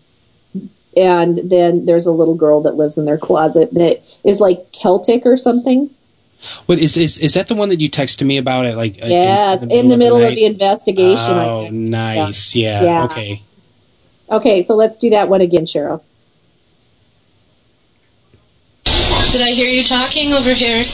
then there's a little girl that lives in their closet that is like Celtic or something. What is that the one that you texted me about it? Like yes, in the middle of the investigation. Oh, nice. Yeah. Okay. Okay, so let's do that one again, Cheryl. Did I hear you talking over here?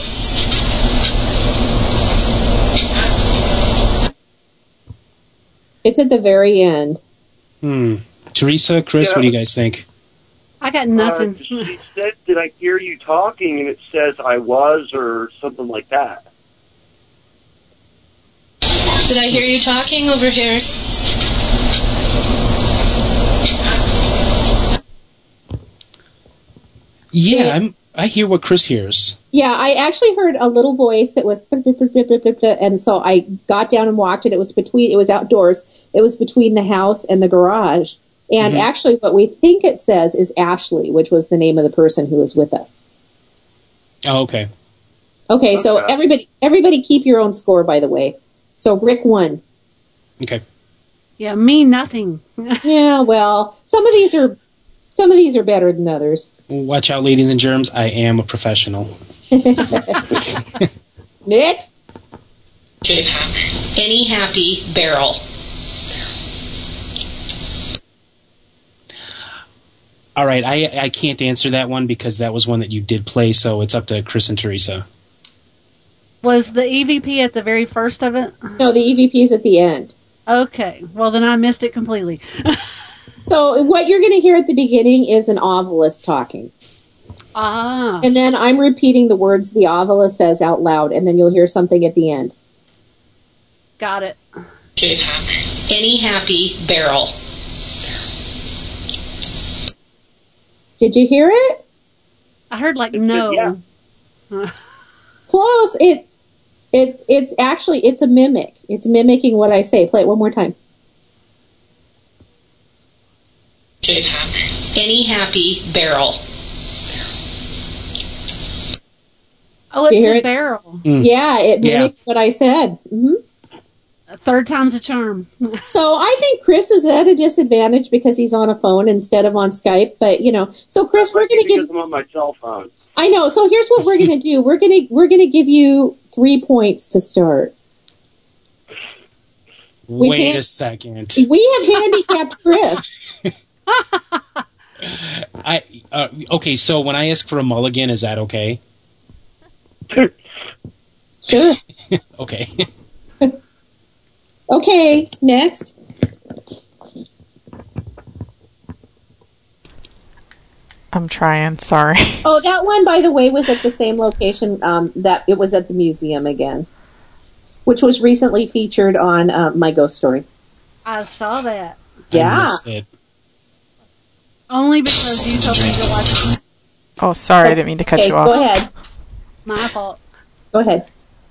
It's at the very end. Teresa, Chris, what do you guys think? I got nothing. She said, did I hear you talking? And it says I was or something like that. Did I hear you talking over here? Yeah, I hear what Chris hears. Yeah, I actually heard a little voice that was, and so I got down and walked it. It was outdoors. It was between the house and the garage. And actually what we think it says is Ashley, which was the name of the person who was with us. Oh, okay. Okay, so everybody keep your own score, by the way. So Rick won. Okay. Yeah, me nothing. Yeah, well, some of these are better than others. Watch out, ladies and germs. I am a professional. Next. Any happy barrel. All right, I can't answer that one because that was one that you did play, so it's up to Chris and Teresa. Was the EVP at the very first of it? No, the EVP is at the end. Okay, well then I missed it completely. So what you're going to hear at the beginning is an ovilist talking. Ah. And then I'm repeating the words the Avila says out loud, and then you'll hear something at the end. Got it. Any happy barrel. Did you hear it? I heard like no. Yeah. Close. It's actually, it's a mimic. It's mimicking what I say. Play it one more time. Any happy barrel. Oh, Do you it's hear a it? barrel. Yeah, it mimics what I said. Mm-hmm. Third time's a charm. So I think Chris is at a disadvantage because he's on a phone instead of on Skype. But so Chris, we're going to give. I'm on my cell phone. I know. So here's what we're going to do. We're going to give you 3 points to start. Wait a second. We have handicapped Chris. Okay. So when I ask for a mulligan, is that okay? Sure. Okay. Okay, next. I'm trying, sorry. Oh, that one, by the way, was at the same location that it was at the museum again, which was recently featured on My Ghost Story. I saw that. Yeah. I missed it. Only because you told me to watch it. Oh, sorry, I didn't mean to cut you off. Go ahead. My fault. Go ahead.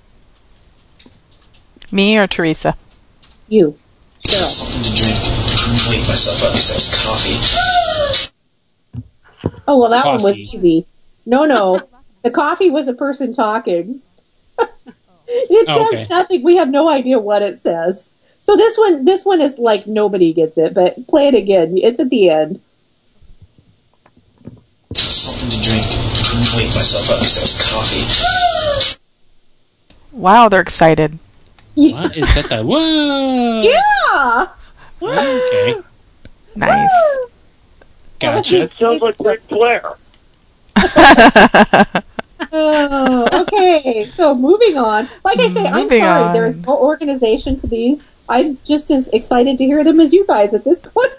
Me or Teresa? You. Something to drink. Wake myself up besides coffee. Oh, well, that one was Coffee. easy. No. The coffee was a person talking. It says Okay. nothing. We have no idea what it says. So this one is like nobody gets it, but play it again. It's at the end. Something to drink. Wake myself up besides coffee. Wow, they're excited. What is that? Whoa! Yeah! Okay. Nice. Gotcha. It sounds like Ric Flair. Oh, okay. So moving on. Like I say, I'm Moving sorry. on. There's no organization to these. I'm just as excited to hear them as you guys at this point.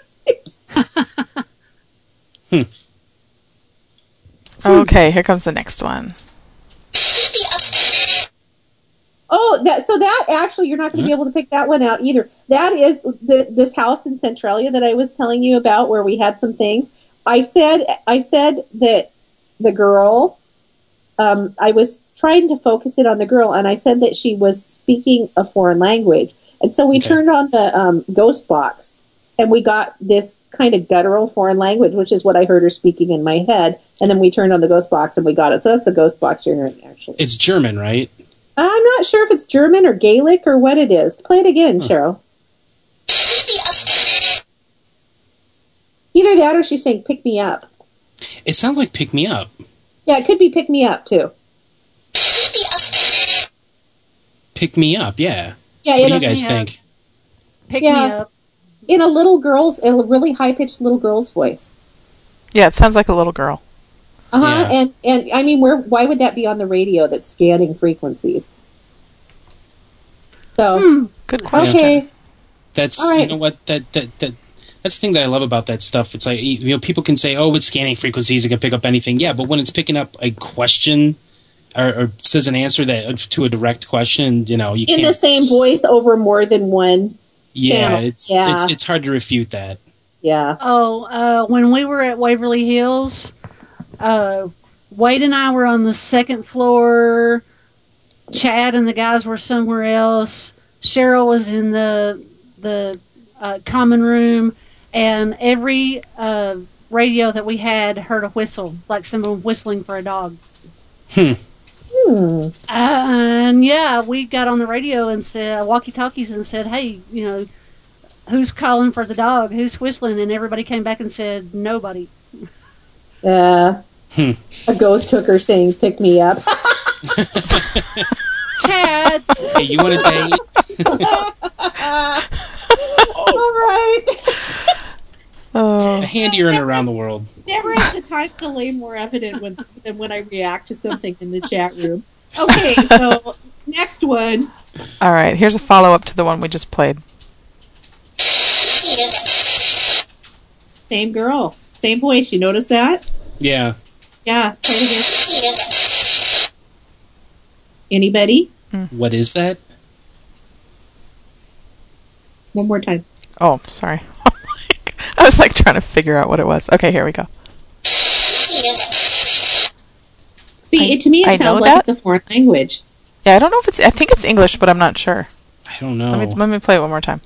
Okay, here comes the next one. Oh, that actually, you're not going to be able to pick that one out either. That is this house in Centralia that I was telling you about, where we had some things. I said that the girl. I was trying to focus it on the girl, and I said that she was speaking a foreign language, and so we turned on the ghost box, and we got this kind of guttural foreign language, which is what I heard her speaking in my head, and then we turned on the ghost box and we got it. So that's the ghost box you're hearing, actually. It's German, right? I'm not sure if it's German or Gaelic or what it is. Play it again, Cheryl. Either that or she's saying pick me up. It sounds like pick me up. Yeah, it could be pick me up too. Pick me up, yeah. Yeah, What do you guys think? Pick me up. In a really high pitched little girl's voice. Yeah, it sounds like a little girl. Yeah. And I mean, why would that be on the radio that's scanning frequencies? So good question. Okay. That's All right. You know what that's the thing that I love about that stuff. It's like, people can say, "Oh, it's scanning frequencies; it can pick up anything." Yeah, but when it's picking up a question or says an answer that to a direct question, you can't in the same voice over more than one. Yeah, channel. it's hard to refute that. Yeah. Oh, when we were at Waverly Hills, Wade and I were on the second floor. Chad and the guys were somewhere else. Cheryl was in the common room, and every radio that we had heard a whistle, like someone whistling for a dog. And yeah, we got on the radio and said walkie-talkies and said, "Hey, who's calling for the dog? Who's whistling?" And everybody came back and said, "Nobody." Yeah. A ghost hooker saying, "Pick me up." Chad. Hey, you want a date? All right. A handier and around the world. Never is the time delay more evident than when I react to something in the chat room. Okay, so next one. All right, here's a follow-up to the one we just played. Same girl, same voice. You notice that? Yeah. Yeah. Try it again. Anybody? What is that? One more time. Oh, sorry. I was like trying to figure out what it was. Okay, here we go. See, to me it sounds like it's a foreign language. Yeah, I don't know if I think it's English, but I'm not sure. I don't know. Let me play it one more time.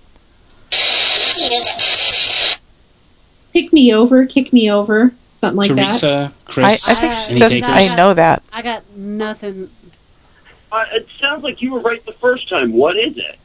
Pick me over, kick me over, something like Teresa, that. Chris, I think she says, I know that. I got nothing. It sounds like you were right the first time. What is it?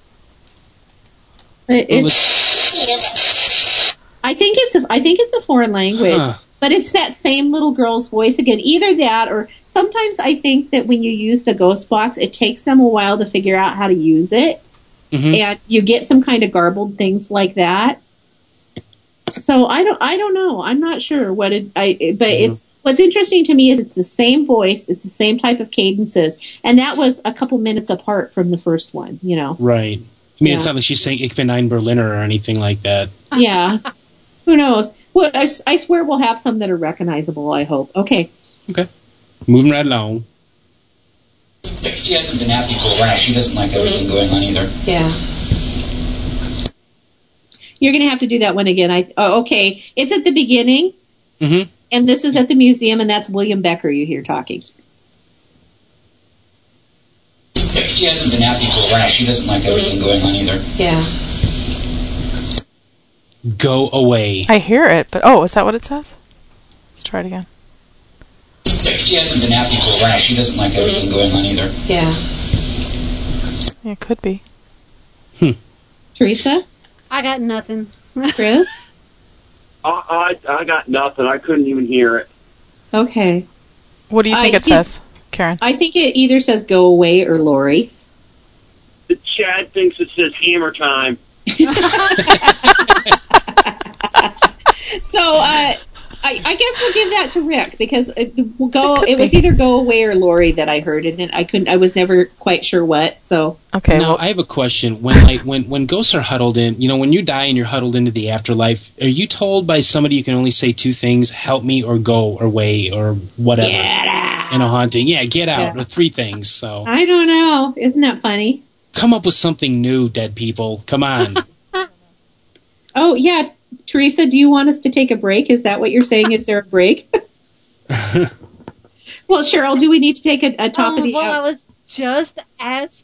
I think it's a foreign language, but it's that same little girl's voice again. Either that, or sometimes I think that when you use the ghost box, it takes them a while to figure out how to use it, and you get some kind of garbled things like that. So I don't know. I'm not sure what it's what's interesting to me is it's the same voice, it's the same type of cadences, and that was a couple minutes apart from the first one. You know, right? I mean, it's not like she's saying "Ich bin ein Berliner" or anything like that. Yeah. Who knows? Well, I swear we'll have some that are recognizable, I hope. Okay. Moving right along. She hasn't been happy for a while. She doesn't like everything going on either. Yeah. You're going to have to do that one again. Okay. It's at the beginning, and this is at the museum, and that's William Becker you hear talking. She hasn't been happy for a while. She doesn't like everything going on either. Yeah. Go away. I hear it, but is that what it says? Let's try it again. She hasn't been happy for a while. She doesn't like everything going on either. Yeah. It could be. Teresa? I got nothing. Chris? I got nothing. I couldn't even hear it. Okay. What do you think it says, Karen? I think it either says go away or Lori. The Chad thinks it says hammer time. So, I guess we'll give that to Rick because it was either go away or Lori that I heard, and I was never quite sure what. So okay. Now I have a question. When ghosts are huddled in, when you die and you're huddled into the afterlife, are you told by somebody you can only say two things: help me or go away or whatever? Get out. In a haunting, get out, or three things. So I don't know. Isn't that funny? Come up with something new, dead people. Come on. Oh yeah. Teresa, do you want us to take a break? Is that what you're saying? Is there a break? Well, Cheryl, do we need to take a top of the hour? I was just asked.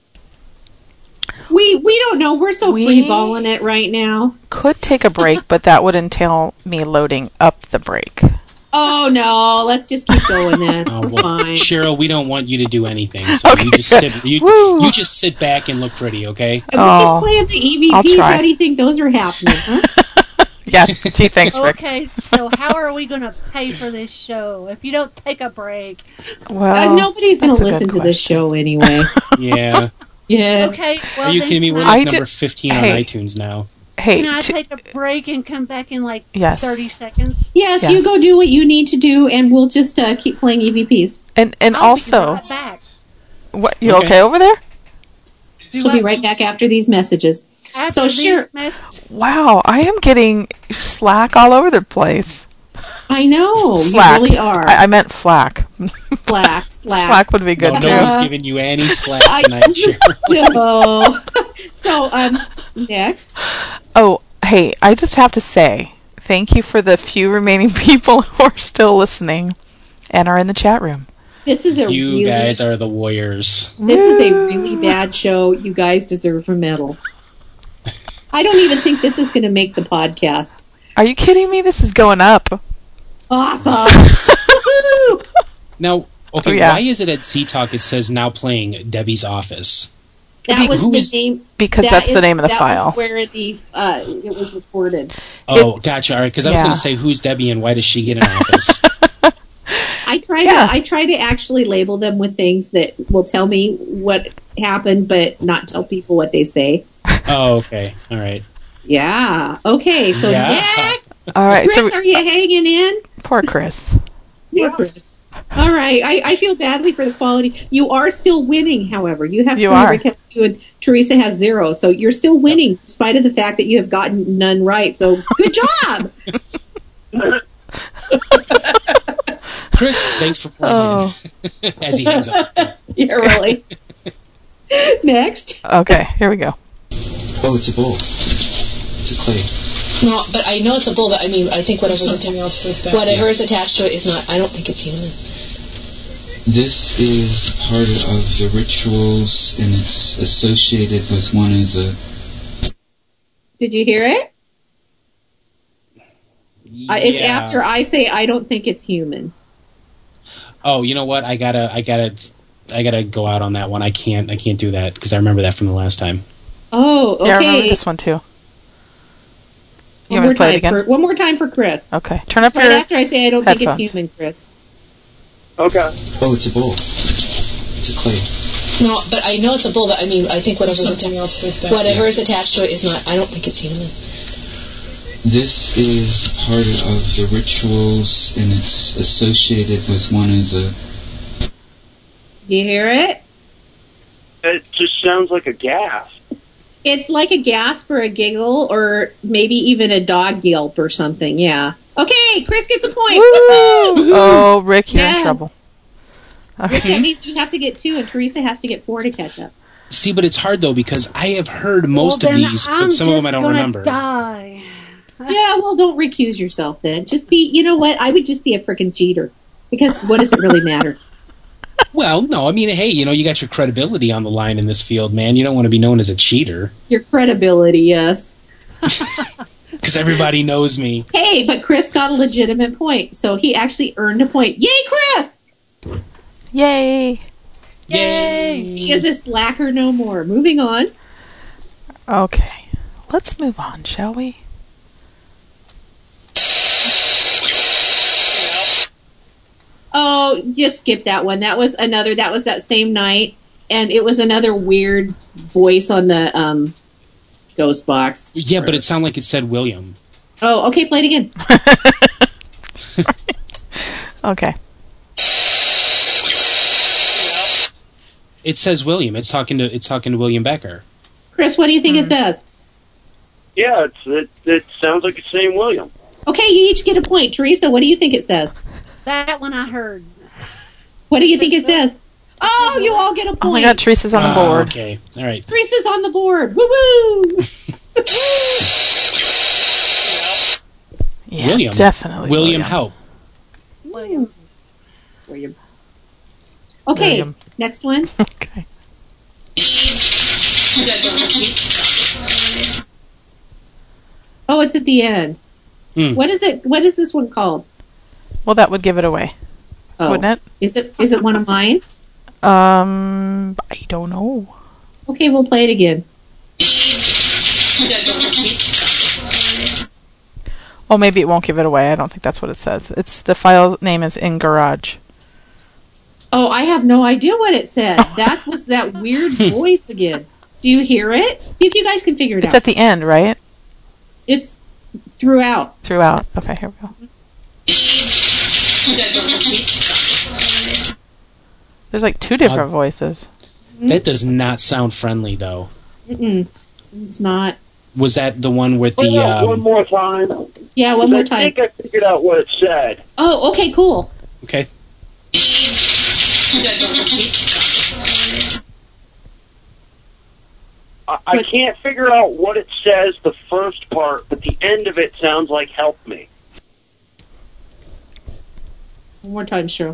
We don't know. We're so free-balling it right now. Could take a break, but that would entail me loading up the break. Oh, no. Let's just keep going then. Fine. Cheryl, we don't want you to do anything. So you just sit back and look pretty, okay? I was just playing the EVPs. How do you think those are happening, huh? Yeah, gee, thanks, Rick. Okay, so how are we going to pay for this show if you don't take a break? Well, nobody's going to listen to this show anyway. Yeah. Yeah. Okay, well, are you kidding me? We're number 15 on iTunes now. Hey, can I take a break and come back in 30 seconds? Yes, you go do what you need to do, and we'll just keep playing EVPs. And I'll also, be right back. What? You okay over there? She'll be right back after these messages. After sure. Wow, I am getting Slack all over the place. I know. Slack. You really are. I meant flack. Slack. Slack would be good too. No one's giving you any slack tonight, Cheryl. No. So, next. Oh, hey, I just have to say, thank you for the few remaining people who are still listening and are in the chat room. This is you guys are the warriors. This is a really bad show. You guys deserve a medal. I don't even think this is going to make the podcast. Are you kidding me? This is going up. Awesome. Now, why is it at C-Talk it says now playing Debbie's Office? That was the name. Because that's the name of the file. That was where it was recorded. Oh, gotcha. All right, because I was going to say, who's Debbie and why does she get an office? I try to actually label them with things that will tell me what happened, but not tell people what they say. Oh, okay. All right. Yeah. Okay, so next. All right. Chris, are you hanging in? Poor Chris. Poor Chris. All right. I feel badly for the quality. You are still winning, however. You have you and Teresa has 0, so you're still winning in spite of the fact that you have gotten none right. So good job. Chris, thanks for playing in. As he hangs up. Yeah, really. Next. Okay, here we go. Oh, it's a bowl. It's a clay. No, but I know it's a bull, but I mean, I think whatever is attached to it is not, I don't think it's human. This is part of the rituals, and it's associated with one of the... Did you hear it? It's after I say I don't think it's human. Oh, you know what? I gotta go out on that one. I can't do that because I remember that from the last time. Oh, okay. Yeah, I remember this one too. You One want me to play it again? One more time for Chris. Okay. Turn up right your after I say I don't headphones. think it's human, Chris. Okay. Oh, it's a bowl. It's a clay. No, but I know it's a bull, but I mean, I think whatever is attached to it is not, I don't think it's human. This is part of the rituals, and it's associated with one of the... Do you hear it? It just sounds like a gasp. It's like a gasp or a giggle or maybe even a dog yelp or something, yeah. Okay, Chris gets a point. Woo-hoo! Oh, Rick, you're in trouble. Okay. Rick, that means you have to get 2 and Teresa has to get 4 to catch up. See, but it's hard though because I have heard most of these, but some of them I don't remember. Die. Yeah, well, don't recuse yourself then. Just be, you know what? I would just be a freaking cheater because what does it really matter? Well, no, I mean, hey, you got your credibility on the line in this field, man. You don't want to be known as a cheater. Your credibility, yes. Because everybody knows me. Hey, but Chris got a legitimate point, so he actually earned a point. Yay, Chris! Yay! Yay! He is a slacker no more. Moving on. Okay. Let's move on, shall we? Oh, just skip that one. That was that same night, and it was another weird voice on the ghost box. Yeah, but it sounded like it said William. Oh, okay, play it again. Okay. It says William. It's talking to William Becker. Chris, what do you think it says? Yeah, it sounds like it's saying William. Okay, you each get a point. Teresa, what do you think it says? That one I heard. What do you think it says? Oh, you all get a point. Oh my God, Teresa's on the board. Okay, all right. Teresa's on the board. Woo-woo! Yeah, William. Definitely. William help. William. Okay, William. Next one. Okay. Oh, it's at the end. What is it? What is this one called? Well, that would give it away, wouldn't it? Is it one of mine? I don't know. Okay, we'll play it again. Oh, maybe it won't give it away. I don't think that's what it says. It's the file name is in Garage. Oh, I have no idea what it said. That was that weird voice again. Do you hear it? See if you guys can figure it out. It's at the end, right? It's throughout. Throughout. Okay, here we go. There's like 2 different voices. That does not sound friendly, though. It's not. Was that the one with Play the... that one more time. Yeah, one more time. I think I figured out what it said. Oh, okay, cool. Okay. I can't figure out what it says the first part, but the end of it sounds like "help me." One more time, Cheryl.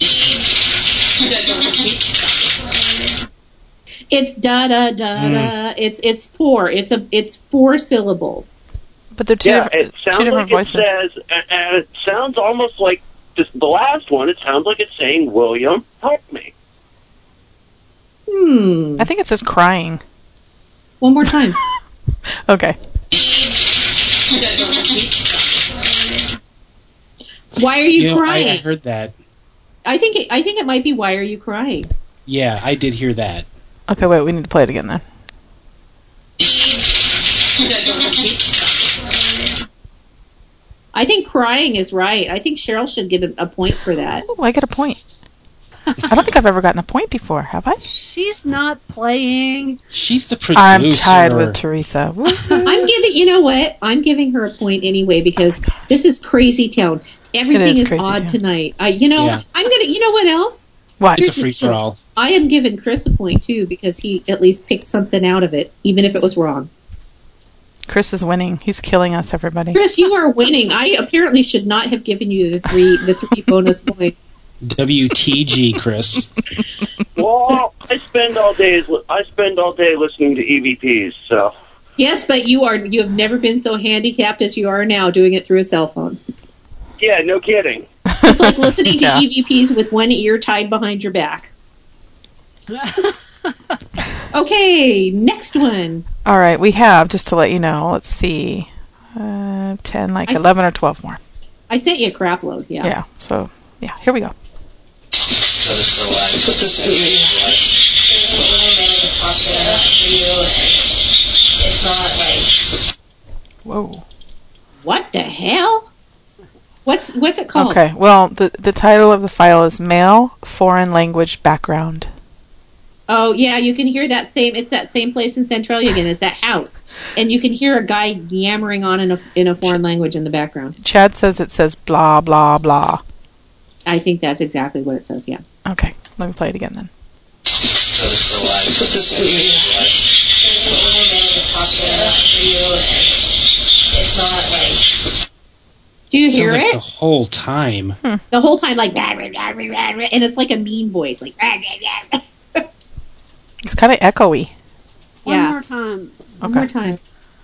It's da da da da. It's 4. It's 4 syllables. But they're two different voices. It says, and it sounds almost like the last one. It sounds like it's saying, "William, help me." I think it says crying. One more time. Okay. Why are you crying? I heard that. I think it might be "Why are you crying?" Yeah, I did hear that. Okay, wait. We need to play it again then. I think crying is right. I think Cheryl should get a point for that. Oh, I get a point. I don't think I've ever gotten a point before, have I? She's not playing. She's the producer. I'm tied with Teresa. I'm giving, you know what? I'm giving her a point anyway because this is Crazy Town. Everything is crazy, odd yeah. tonight. Yeah. You know what else? What? It's a free-for-all. I am giving Chris a point, too, because he at least picked something out of it, even if it was wrong. Chris is winning. He's killing us, everybody. Chris, you are winning. I apparently should not have given you the three bonus points. WTG, Chris. Well, I spend all day listening to EVPs, so. Yes, but you have never been so handicapped as you are now doing it through a cell phone. Yeah, no kidding. It's like listening to Yeah. EVPs with one ear tied behind your back. Okay, next one. All right, we have, just to let you know, let's see, 10, 11 or 12 more. I sent you a crap load, yeah. Yeah, so, yeah, here we go. It's not like. Whoa. What the hell? What's it called? Okay, well, the title of the file is Male Foreign Language Background. Oh, yeah, you can hear it's that same place in Centralia again, it's that house. And you can hear a guy yammering on in a foreign language in the background. Chad says it says blah, blah, blah. I think that's exactly what it says, yeah. Okay, let me play it again then. It's not like. Do you Sounds hear like it? the whole time. The whole time, like, rah, rah, rah, rah, rah, rah, and it's like a mean voice, like, rah, rah, rah. It's kind of echoey. Yeah. One more time. One more time.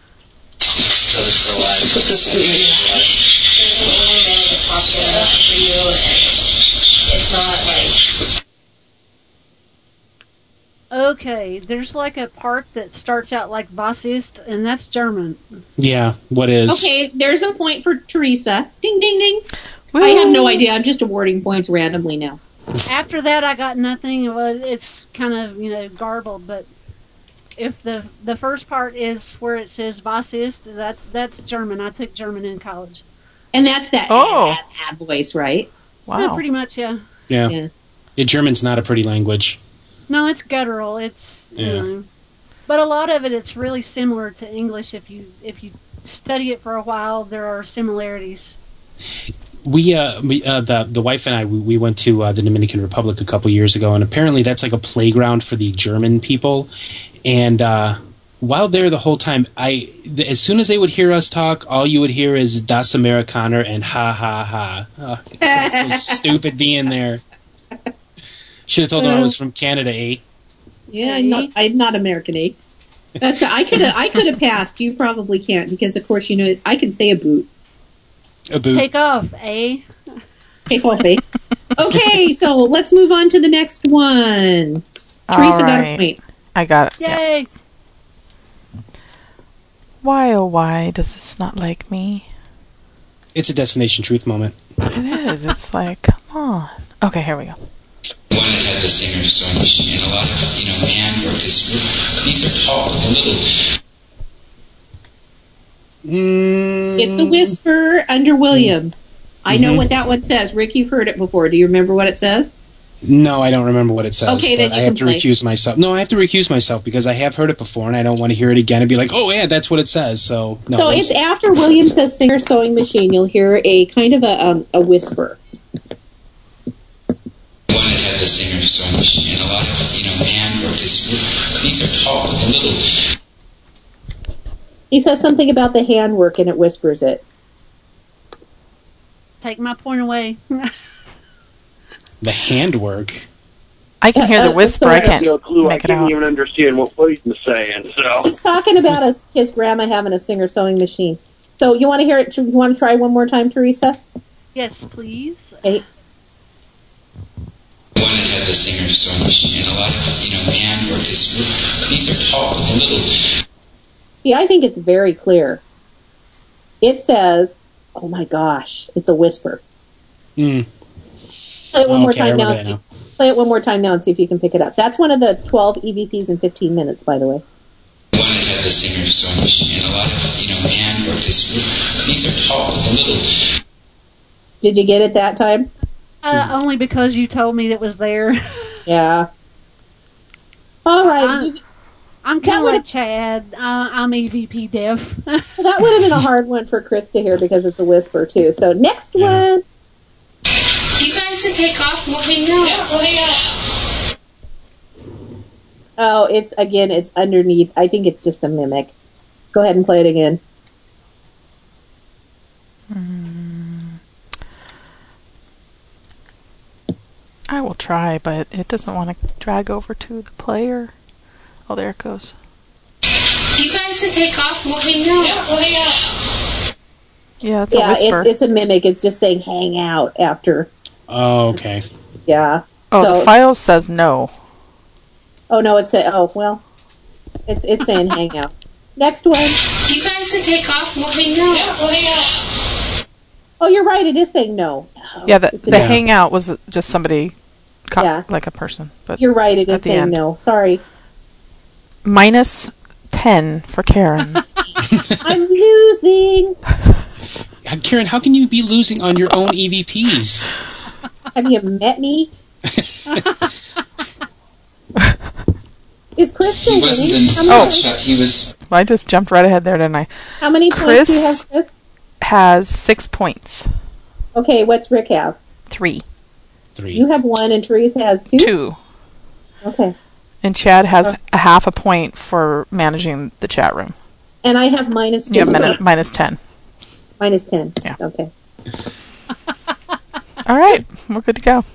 It's not like. Okay, there's like a part that starts out like Was ist, and that's German. Yeah, what is? Okay, there's a point for Teresa. Ding, ding, ding. Woo. I have no idea. I'm just awarding points randomly now. After that, I got nothing. Well, it's kind of garbled, but if the first part is where it says Was ist, that's German. I took German in college. And that's that voice, right? Wow. Yeah, pretty much, yeah. Yeah. German's not a pretty language. No, it's guttural. It's but a lot of it's really similar to English. If you study it for a while, there are similarities. The wife and I, we went to the Dominican Republic a couple years ago, and apparently that's like a playground for the German people. And while there the whole time, as soon as they would hear us talk, all you would hear is Das Amerikaner and ha ha ha. Oh, it's so stupid being there. Should have told them I was from Canada, eh? Yeah, I'm not American, eh? I could have passed. You probably can't because, of course, I can say a boot. A boot. Take off, eh? Take off, eh? Okay, so let's move on to the next one. Teresa got a point. I got it. Yay! Yeah. Why, oh why does this not like me? It's a Destination Truth moment. It is. It's like, come on. Okay, here we go. One that had the singer sewing machine and a lot of, handwork. These are tall, little. It's a whisper under William. I know what that one says. Rick, you've heard it before. Do you remember what it says? No, I don't remember what it says. Okay, then but you I have can to play. recuse myself. No, I have to recuse myself because I have heard it before and I don't want to hear it again and be like, oh yeah, that's what it says. So no. So it's after William says singer sewing machine, you'll hear a kind of a whisper. One that had the singer sewing machine and a lot of, handwork. These are tall, little. He says something about the handwork and it whispers it. Take my point away. The handwork. I can hear the whisper. I can't no clue. make I it out. didn't even understand what William was saying. So He's talking about his grandma having a singer sewing machine. So you want to hear it? You want to try one more time, Teresa? Yes, please. Okay. One that had the singer sewing machine and a lot of, handwork. These are tall, little. See, I think it's very clear. It says, "Oh my gosh, it's a whisper." Mm. Play it one more Okay, I time now. remember Play it one more time now and see if you can pick it up. That's one of the 12 EVPs in 15 minutes, by the way. One that had the singer sewing machine and a lot of, handwork. These are tall, little. Did you get it that time? Only because you told me it was there. Yeah. All right. I'm kind of like Chad. I'm EVP deaf. Well, that would have been a hard one for Chris to hear because it's a whisper, too. So next one. You guys can take off. We'll hang out. Yeah, we'll hang out. Oh, it's underneath. I think it's just a mimic. Go ahead and play it again. I will try, but it doesn't want to drag over to the player. Oh, there it goes. You guys can take off. We'll hang out. Yeah, we'll hang out. Yeah, it's a whisper. It's a mimic. It's just saying hang out after. Oh, okay. Yeah. Oh, so, the file says no. Oh, no, it's saying hang out. Next one. You guys can take off. We'll hang out. Yeah, we'll hang out. Oh, you're right. It is saying no. Yeah, the hangout was just somebody, like a person. But you're right. It is saying no. Sorry. Minus 10 for Karen. I'm losing. Karen, how can you be losing on your own EVPs? Have you met me? Is Chris still winning? He was. Well, I just jumped right ahead there, didn't I? How many points do you have, Chris? Has 6 points. Okay, what's Rick have? 3. You have 1, and Therese has 2? 2. Okay. And Chad has a half a point for managing the chat room. And I have minus 2. You have minus 10. Minus 10. Yeah. Okay. All right, we're good to go.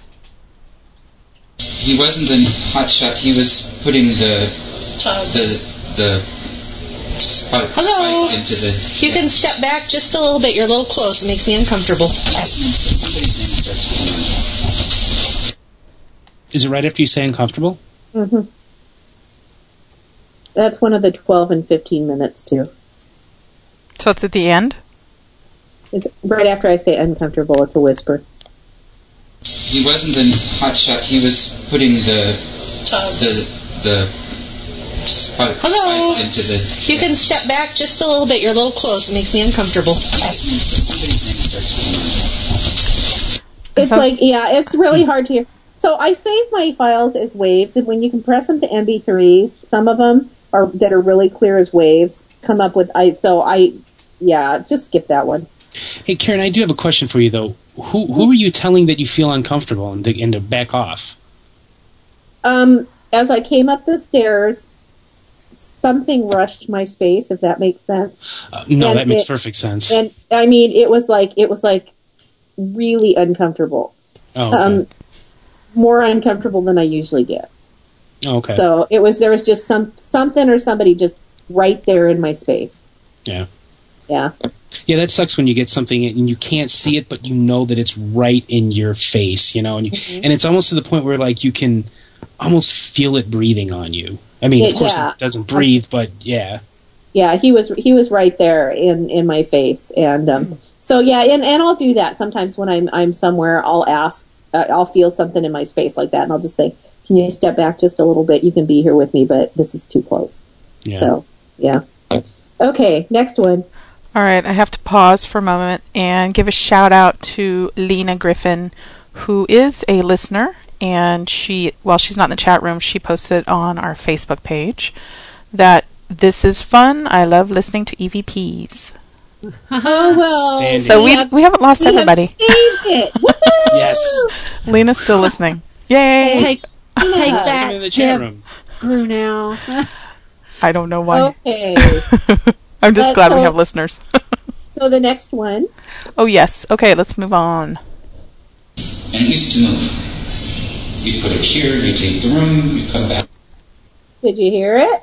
He wasn't in hot shot. He was putting the Hello. spikes into the. You can step back just a little bit. You're a little close. It makes me uncomfortable. Is it right after you say uncomfortable? Mm-hmm. That's one of the 12 and 15 minutes, too. So it's at the end? It's right after I say uncomfortable. It's a whisper. He wasn't in hot shot. He was putting the Hello. spikes into the. You can step back just a little bit. You're a little close. It makes me uncomfortable. It's it's really hard to hear. So I save my files as waves, and when you compress them to MP3s, some of them that are really clear as waves come up with just skip that one. Hey, Karen, I do have a question for you though. Who are you telling that you feel uncomfortable and to back off? As I came up the stairs, something rushed my space, if that makes sense. No, that makes perfect sense. And I mean, it was like really uncomfortable. Oh, okay. More uncomfortable than I usually get. Okay. So there was just something or somebody just right there in my space. Yeah. Yeah. Yeah, that sucks when you get something and you can't see it, but you know that it's right in your face, and and it's almost to the point where like you can almost feel it breathing on you. I mean, of course it doesn't breathe, but yeah. Yeah, he was right there in my face, and so yeah, and I'll do that sometimes when I'm somewhere. I'll ask, I'll feel something in my space like that, and I'll just say, "Can you step back just a little bit? You can be here with me, but this is too close." Yeah. So yeah. Okay, next one. All right, I have to pause for a moment and give a shout out to Lena Griffin, who is a listener, and while she's not in the chat room, she posted on our Facebook page that this is fun. I love listening to EVPs. Oh well. So we haven't lost everybody. Saved it. Woohoo! Yes. Lena's still listening. Yay! Take that, in the chat room. Screw now. I don't know why. Okay. I'm just glad we have listeners. So the next one. Oh, yes. Okay, let's move on. And it used to move. You put it here, you leave the room, you come back. Did you hear it?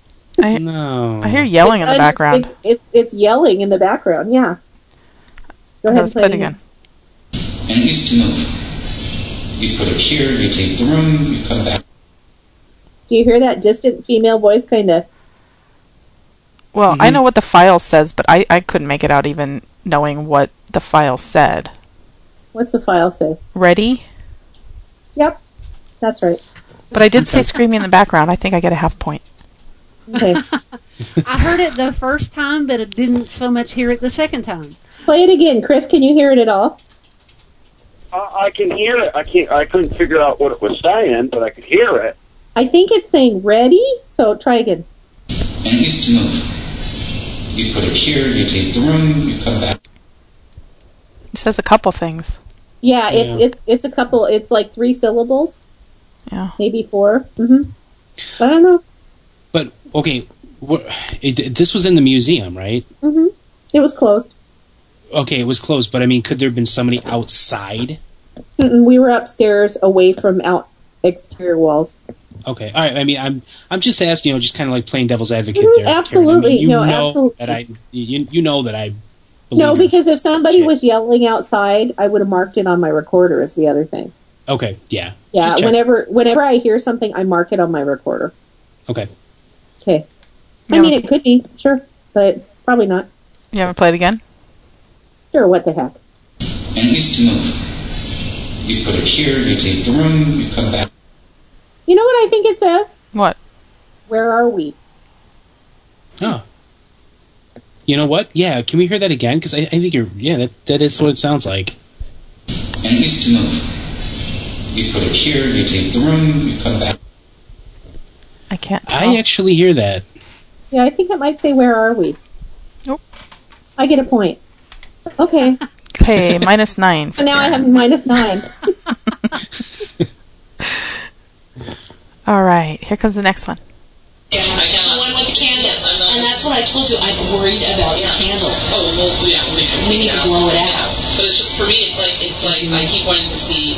No. I hear yelling in the background. It's yelling in the background, yeah. Go ahead and play it again. And it used to move. You put it here, you leave the room, you come back. Do you hear that distant female voice kind of? Well, I know what the file says, but I couldn't make it out even knowing what the file said. What's the file say? Ready? Yep, that's right. But I did say screaming in the background. I think I get a half point. Okay. I heard it the first time, but I didn't so much hear it the second time. Play it again. Chris, can you hear it at all? I can hear it. I couldn't figure out what it was saying, but I could hear it. I think it's saying ready, so try again. And it used to move. You put it here, you leave the room, you come back. It says a couple things. Yeah, it's a couple. It's like 3 syllables. Yeah, maybe 4. Mm-hmm. I don't know. But okay, this was in the museum, right? Mm-hmm. It was closed. Okay, it was closed, but I mean, could there have been somebody outside? We were upstairs, away from exterior walls. Okay, all right. I mean, I'm just asking, just kind of like playing devil's advocate there. Absolutely, Karen. I mean, absolutely. That you know that I. No, because if somebody was yelling outside, I would have marked it on my recorder. Is the other thing. Okay. Yeah. Yeah. Whenever I hear something, I mark it on my recorder. Okay. Okay. I mean, it could be, sure, but probably not. You haven't played again? Sure. What the heck? And it used to move. You put it here, you leave the room, you come back. You know what I think it says? What? Where are we? Oh. You know what? Yeah, can we hear that again? Because I think that is what it sounds like. And it used to move. You put it here, you leave the room, you come back. I can't tell. I actually hear that. Yeah, I think it might say, where are we? Nope. I get a point. Okay. Okay, -9. So now I have -9. All right, here comes the next one. Yeah, the one with the candles. And that's what I told you. I'm worried about the candle. Oh, well, yeah. We need to blow it out. But it's just, for me, it's like I keep wanting to see.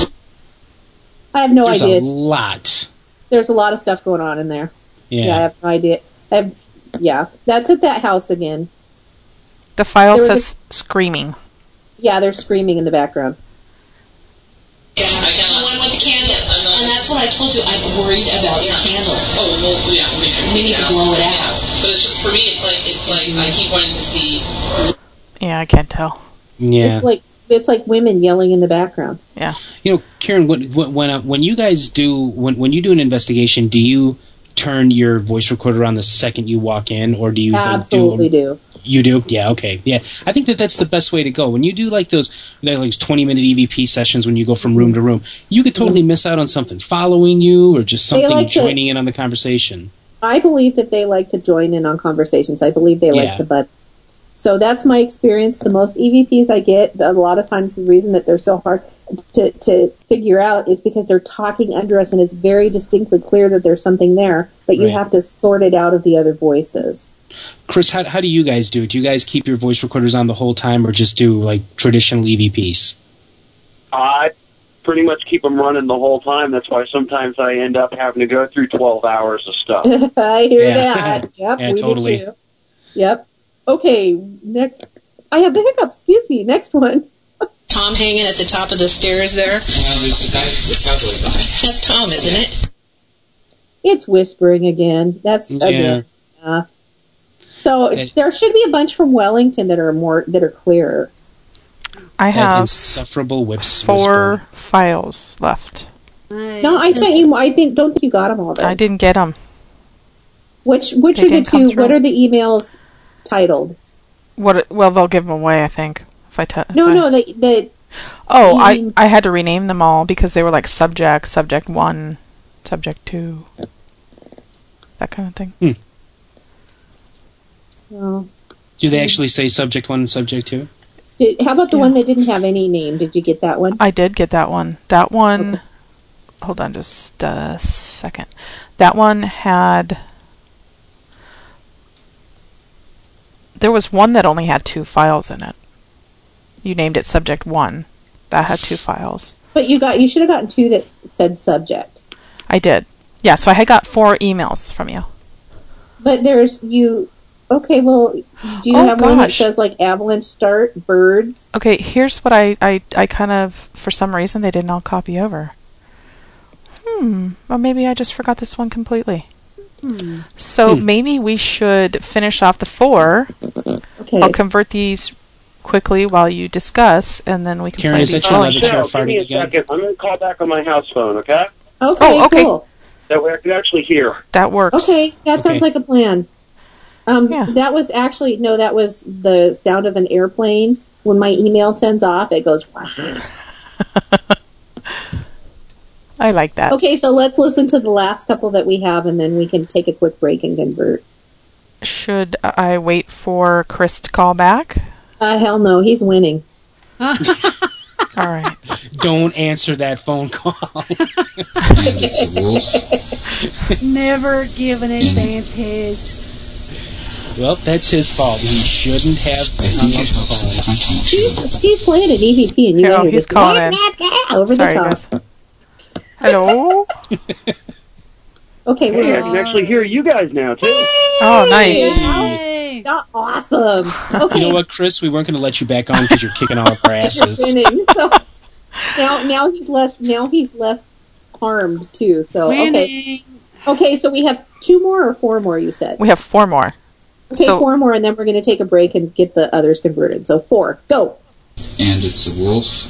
I have no idea. There's a lot. There's a lot of stuff going on in there. Yeah. I have no idea. That's at that house again. The file says screaming. Yeah, they're screaming in the background. Yeah, the one with the candles. And that's what I told you. I'm worried about the candle. Oh, well, yeah. We need to blow it out. But it's just, for me, it's like I keep wanting to see. Yeah, I can't tell. Yeah. It's like women yelling in the background. Yeah. Karen, when you guys when you do an investigation, do you turn your voice recorder on the second you walk in, or do you absolutely do? You do? Yeah, okay. Yeah. I think that's the best way to go. When you do like those 20-minute EVP sessions when you go from room to room, you could totally miss out on something following you or just something joining in on the conversation. I believe that they like to join in on conversations. I believe they like to butt. So that's my experience. The most EVPs I get, a lot of times the reason that they're so hard to figure out is because they're talking under us and it's very distinctly clear that there's something there, but you have to sort it out of the other voices. Chris, how do you guys do it? Do you guys keep your voice recorders on the whole time or just do like traditional EVPs? I pretty much keep them running the whole time. That's why sometimes I end up having to go through 12 hours of stuff. I hear that. Yep, yeah, we totally. do too. Yep. Okay, next. I have the hiccups. Excuse me. Next one. Tom hanging at the top of the stairs there. Well, there's the guy with the cowboy guy. That's Tom, isn't it? It's whispering again. That's again. So there should be a bunch from Wellington that are clearer. I have insufferable 4 files left. No, I sent you. Don't think you got them all. Then. I didn't get them. Which are the 2? What are the emails titled? Well, they'll give them away, I think. I had to rename them all because they were like subject 1, subject 2, that kind of thing. Well, do they actually say subject 1 and subject 2? How about the one that didn't have any name? Did you get that one? I did get that one. That one... Okay. Hold on just a second. That one had... There was one that only had 2 files in it. You named it subject 1. That had 2 files. But you should have gotten 2 that said subject. I did. Yeah, so I had got 4 emails from you. But there's you... Okay, well, do you have one that says, like, avalanche start, birds? Okay, here's what I kind of, for some reason, they didn't all copy over. Well, maybe I just forgot this one completely. So maybe we should finish off the 4. Okay. I'll convert these quickly while you discuss, and then we can Karen, play is these. that your other chair Give me a second. I'm going to call back on my house phone, okay? Okay, cool. That way I can actually hear. That works. Okay, that sounds like a plan. That was actually, that was the sound of an airplane. When my email sends off, it goes... I like that. Okay, so let's listen to the last couple that we have, and then we can take a quick break and convert. Should I wait for Chris to call back? Hell no, he's winning. All All right. Don't answer that phone call. Never give an advantage. Well, that's his fault. He shouldn't have hung up the phone. Steve's playing an EVP, and you he's just calling in. over Sorry, the top. guys. Hello. Okay, hey, I can actually hear you guys now too. Oh, nice. Hey. Awesome. Okay. You know what, Chris? We weren't going to let you back on because you're kicking all of our asses. Winning. So, now he's less harmed too. So okay. So we have 2 more or 4 more. You said we have 4 more. Okay, 4 more, and then we're going to take a break and get the others converted. So 4, go. And it's a wolf.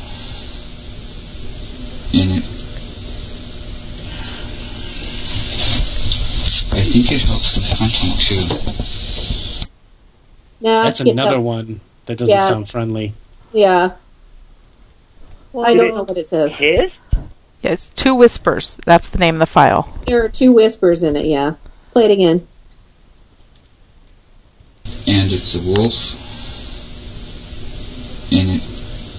And it... I think it helps with hunting too. Nah, that's another one that doesn't sound friendly. Yeah. I don't know what it says. Hiss? Yeah, it's 2 whispers. That's the name of the file. There are 2 whispers in it, yeah. Play it again. And it's a wolf. And it...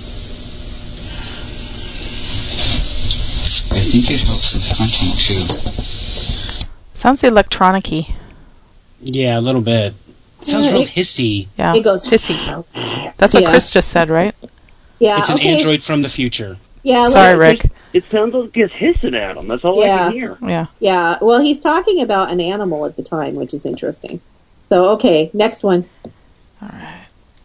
I think it helps with hunting too. Sounds electronic-y. Yeah, a little bit. It sounds real hissy. Yeah, it goes hissy. That's what Chris just said, right? Yeah, it's an android from the future. Yeah, sorry, Rick. It sounds like it's hissing at him. That's all I can hear. Yeah. Yeah. Well, he's talking about an animal at the time, which is interesting. So, okay, next one. All right.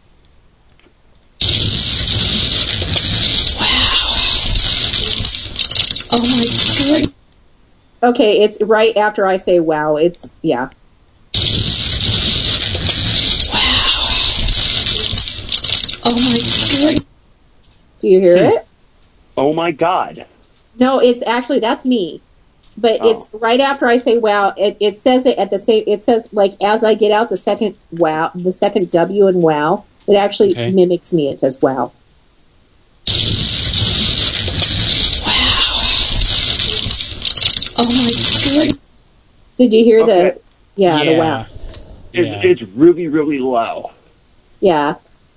Oh my god. Okay, it's right after I say wow. It's, yeah. Wow. Oh my god. Do you hear it? Oh my god. No, it's actually, that's me. But it's right after I say wow. It says it at the same, it says like as I get out the second wow, the second W in wow, it actually mimics me. It says wow. Oh my god! Did you hear the wow? It's really, really low. Yeah.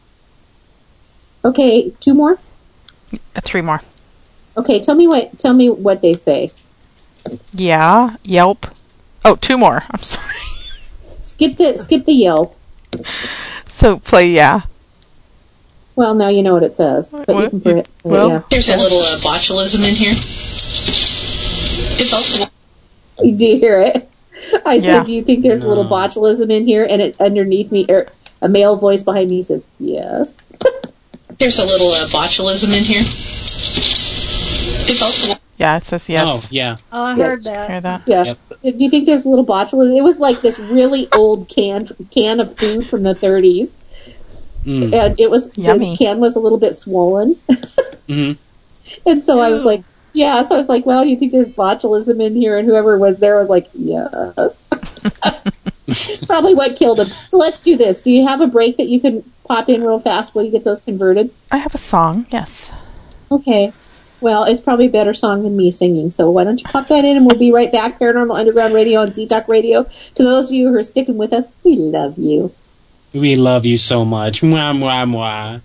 Okay, 2 more. 3 more. Okay, tell me what they say. Yeah, Yelp. Oh, 2 more. I'm sorry. Skip the Yelp. So play yeah. Well, now you know what it says. But you can put it, there's a little botulism in here. It's also. Do you hear it? I said, do you think there's a little botulism in here? And it underneath me, a male voice behind me says, yes. There's a little botulism in here. It's also. Yeah, it says yes. Oh, yeah. Oh, I heard that. Hear that? Yeah. Yep. Do you think there's a little botulism? It was like this really old can of food from the 30s. And it was, yummy. The can was a little bit swollen. Mm-hmm. And so I was like, yeah, so I was like, well, do you think there's botulism in here? And whoever was there was like, yes. Probably what killed him. So let's do this. Do you have a break that you can pop in real fast while you get those converted? I have a song, yes. Okay. Well, it's probably a better song than me singing, so why don't you pop that in and we'll be right back. Paranormal Underground Radio on Z-Talk Radio. To those of you who are sticking with us, we love you. We love you so much. Mwah, mwah, mwah.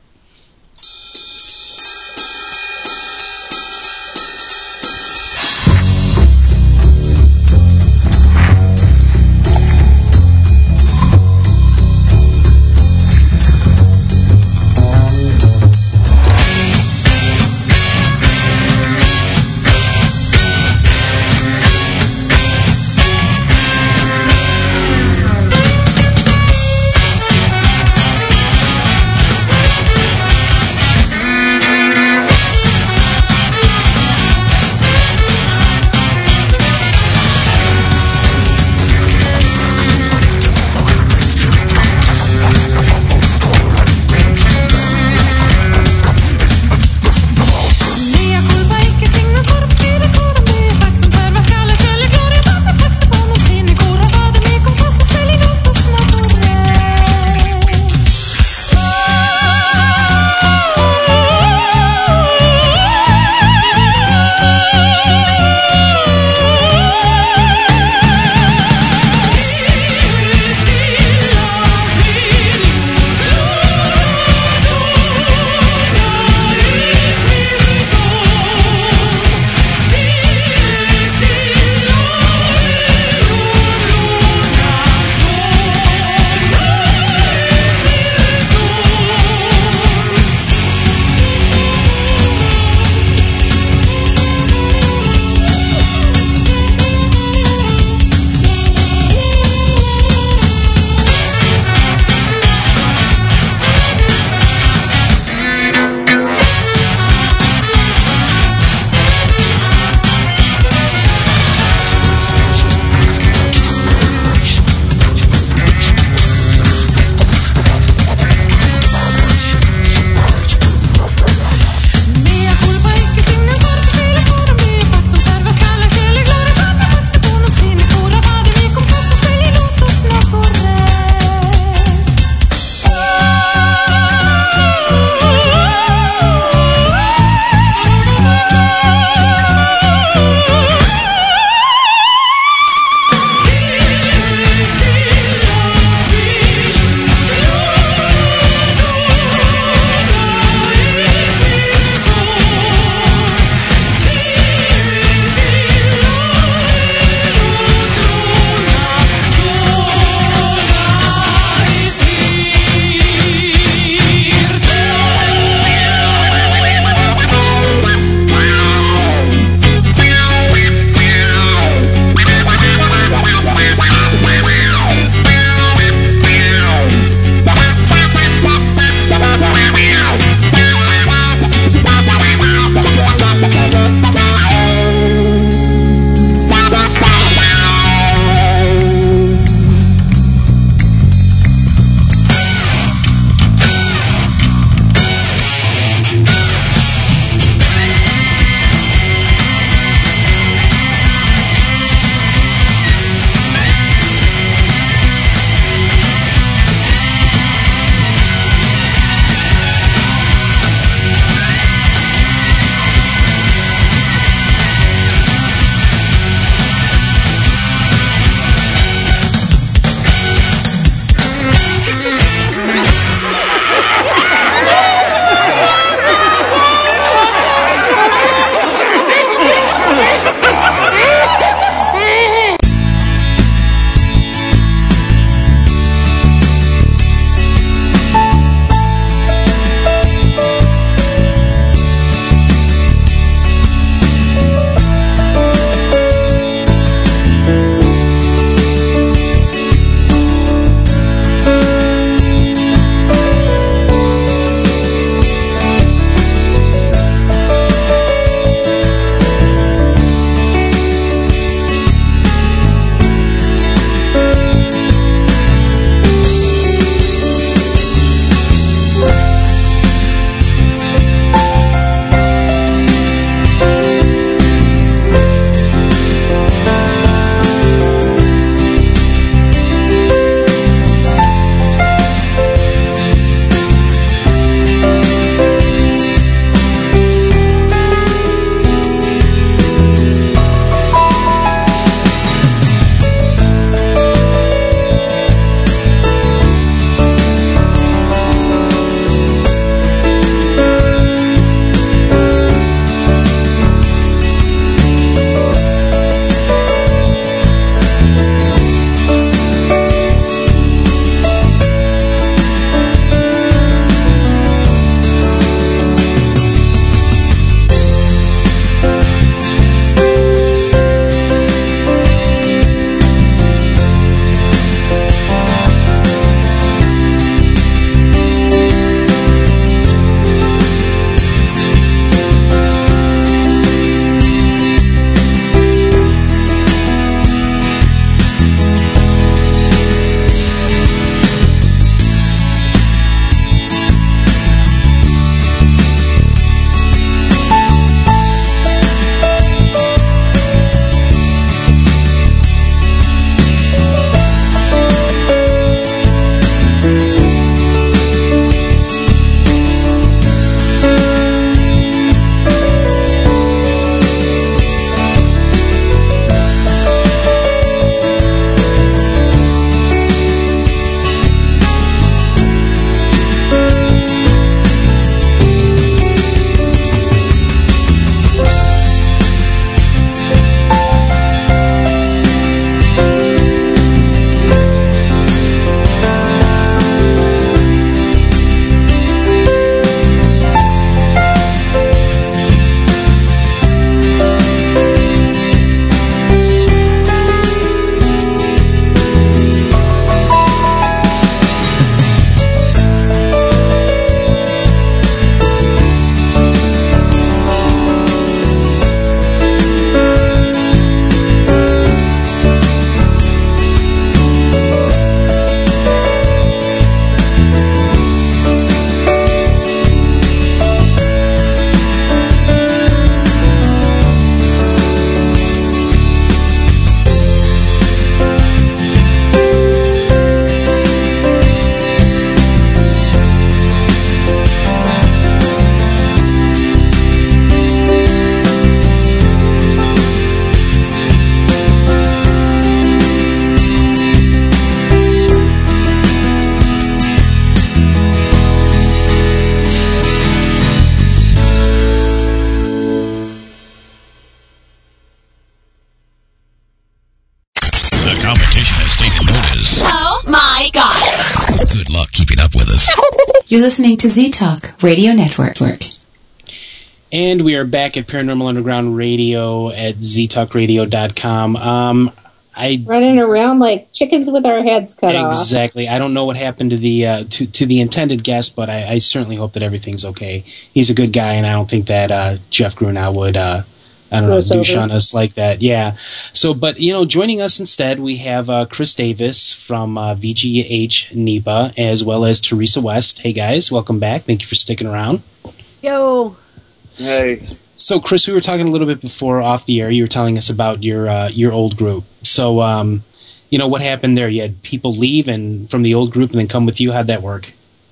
You're listening to Z-Talk Radio Network. And we are back at Paranormal Underground Radio at ztalkradio.com. Running around like chickens with our heads cut off. Exactly. I don't know what happened to the to the intended guest, but I certainly hope that everything's okay. He's a good guy, and I don't think that Jeff Grunow would douche on us like that. Yeah. So, but joining us instead, we have Chris Davis from VGH NEPA, as well as Teresa West. Hey guys, welcome back. Thank you for sticking around. Yo. Hey. So, Chris, we were talking a little bit before off the air. You were telling us about your old group. So, what happened there? You had people leave and from the old group and then come with you. How'd that work?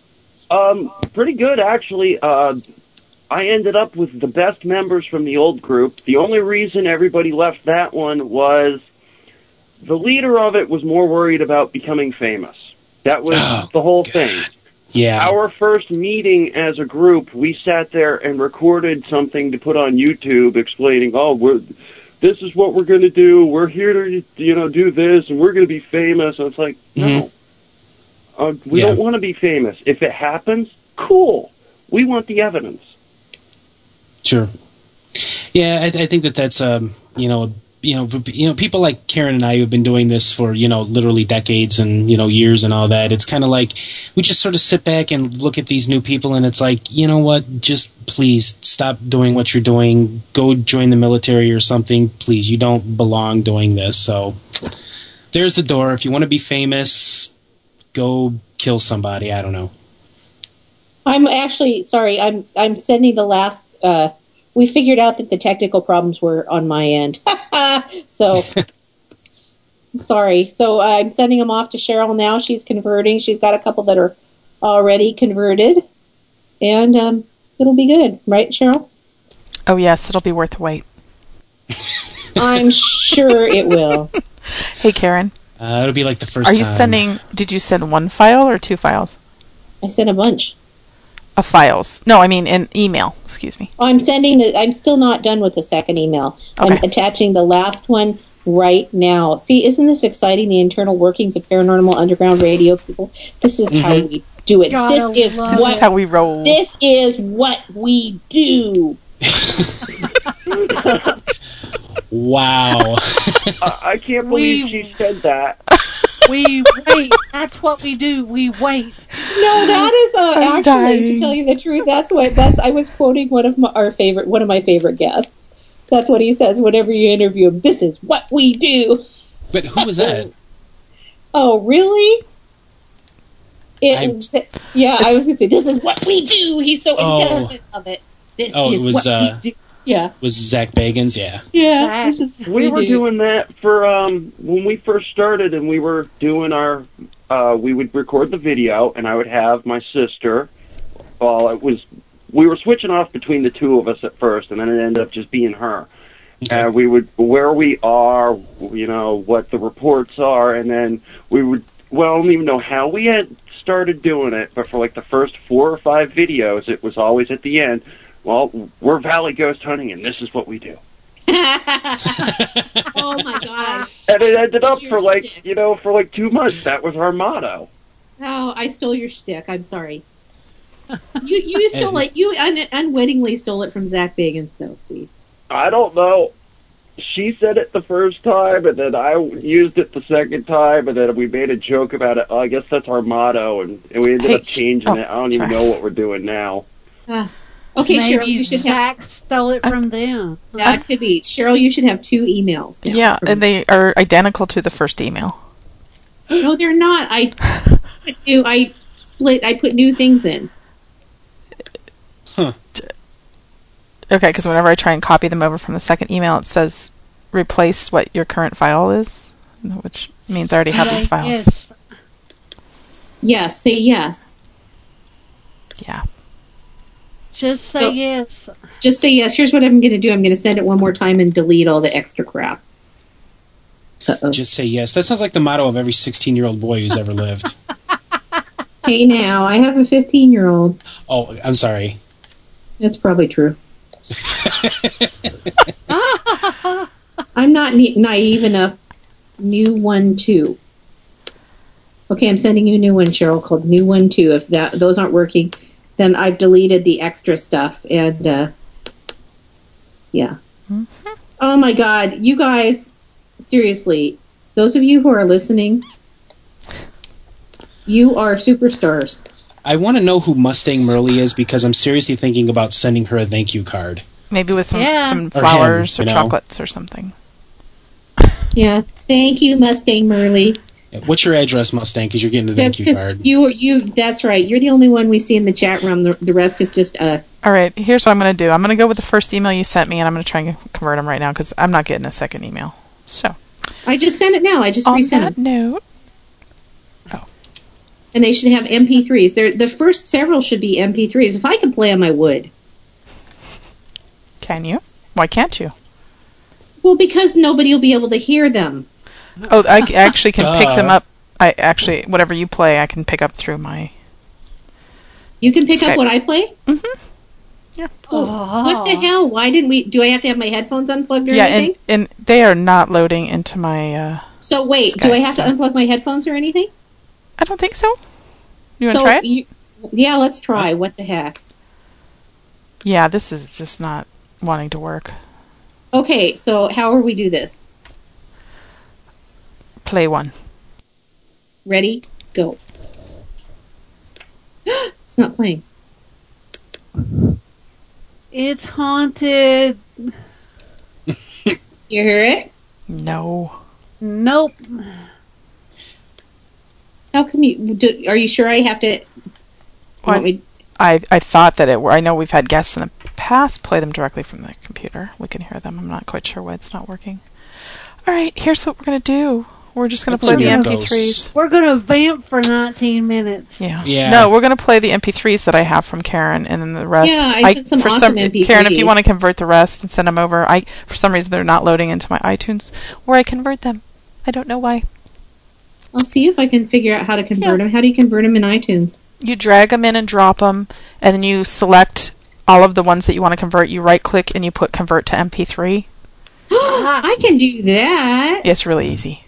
Pretty good, actually. I ended up with the best members from the old group. The only reason everybody left that one was the leader of it was more worried about becoming famous. That was the whole thing. Yeah. Our first meeting as a group, we sat there and recorded something to put on YouTube explaining, this is what we're going to do. We're here to, do this, and we're going to be famous. And it's like, no. We don't want to be famous. If it happens, cool. We want the evidence. Sure. Yeah, I think that's people like Karen and I who have been doing this for literally decades and years and all that. It's kind of like we just sort of sit back and look at these new people, and it's like, what? Just please stop doing what you're doing. Go join the military or something, please. You don't belong doing this. So there's the door. If you want to be famous, go kill somebody. I don't know. I'm actually sorry. I'm sending the last. We figured out that the technical problems were on my end. So sorry. So I'm sending them off to Cheryl now. She's converting. She's got a couple that are already converted, and it'll be good, right, Cheryl? Oh yes, it'll be worth the wait. I'm sure it will. Hey, Karen. It'll be like the first. Are you sending? Did you send one file or two files? I sent a bunch. Of files. No, I mean in email. Excuse me. I'm sending I'm still not done with the second email. Okay. I'm attaching the last one right now. See, isn't this exciting? The internal workings of Paranormal Underground Radio, people. This is how we do it. This is how we roll. This is what we do. Wow. I can't believe she said that. We wait. That's what we do. We wait. No, that is actually, to tell you the truth, I was quoting one of my favorite guests. That's what he says whenever you interview him. This is what we do. But who was that? Oh, really? I was going to say, this is what we do. He's so intelligent of it. This is what we do. Yeah. Was Zach Bagans? Yeah. Yeah. This is we were doing that for when we first started, and we were doing our we would record the video, and I would have my sister. We were switching off between the two of us at first, and then it ended up just being her. Okay. We would where we are, what the reports are, and then we would. Well, I don't even know how we had started doing it, but for like the first 4 or 5 videos, it was always at the end. Well, we're Valley Ghost Hunting, and this is what we do. Oh my god! And it ended up for like 2 months. That was our motto. Oh, I stole your shtick. I'm sorry. You stole it. You unwittingly stole it from Zach Bagans, though. See? I don't know. She said it the first time, and then I used it the second time, and then we made a joke about it. I guess that's our motto, and we ended up changing it. I don't even know what we're doing now. Okay, maybe Cheryl, you should Zach stole it from them. That could be. Cheryl, you should have 2 emails now. Yeah, and they are identical to the first email. No, they're not. I put new things in. Huh. Okay, because whenever I try and copy them over from the second email, it says replace what your current file is, which means I already have these files. Yes, say yes. Yeah. Just say yes. Just say yes. Here's what I'm going to do. I'm going to send it one more time and delete all the extra crap. Just say yes. That sounds like the motto of every 16-year-old boy who's ever lived. Hey, now, I have a 15-year-old. Oh, I'm sorry. That's probably true. I'm not naive enough. New one, too. Okay, I'm sending you a new one, Cheryl, called New One 2. If those aren't working, then I've deleted the extra stuff. And, yeah. Mm-hmm. Oh, my God. You guys, seriously, those of you who are listening, you are superstars. I want to know who Mustang Merly is because I'm seriously thinking about sending her a thank you card. Maybe with some flowers or chocolates or something. Yeah. Thank you, Mustang Merly. What's your address, Mustang? Because you're getting a thank you card. That's right. You're the only one we see in the chat room. The rest is just us. All right. Here's what I'm going to do. I'm going to go with the first email you sent me, and I'm going to try and convert them right now because I'm not getting a second email. So I just sent it now. I just resent it. On that note. Oh. And they should have MP3s. The first several should be MP3s. If I could play them, I would. Can you? Why can't you? Well, because nobody will be able to hear them. Oh, I actually can pick them up. Whatever you play, I can pick up through my... You can pick up what I play? Mm-hmm. Yeah. Oh, what the hell? Why didn't we... Do I have to have my headphones unplugged or anything? Yeah, and they are not loading into my So wait, Skype, do I have to unplug my headphones or anything? I don't think so. You want to try it? Yeah, let's try. What the heck? Yeah, this is just not wanting to work. Okay, so how will we do this? Play one. Ready? Go. It's not playing. It's haunted. You hear it? No. Nope. How come you... are you sure I have to... I thought that I know we've had guests in the past play them directly from the computer. We can hear them. I'm not quite sure why it's not working. All right, here's what we're going to do. We're just going to play the MP3s. We're going to vamp for 19 minutes. Yeah. No, we're going to play the MP3s that I have from Karen, and then the rest. Yeah, I sent some awesome MP3s. Karen, if you want to convert the rest and send them over, for some reason they're not loading into my iTunes where I convert them. I don't know why. I'll see if I can figure out how to convert them. How do you convert them in iTunes? You drag them in and drop them, and then you select all of the ones that you want to convert. You right-click and you put Convert to MP3. I can do that. It's really easy.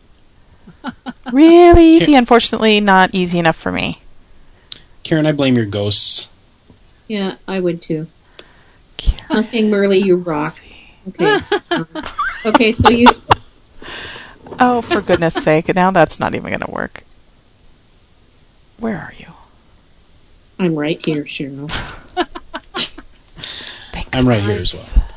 Really easy. Unfortunately, not easy enough for me. Karen, I blame your ghosts. Yeah, I would too. Mustang Merly, you rock. Okay. Okay, so you... Oh, for goodness sake. Now that's not even going to work. Where are you? I'm right here, Cheryl. I'm right here as well.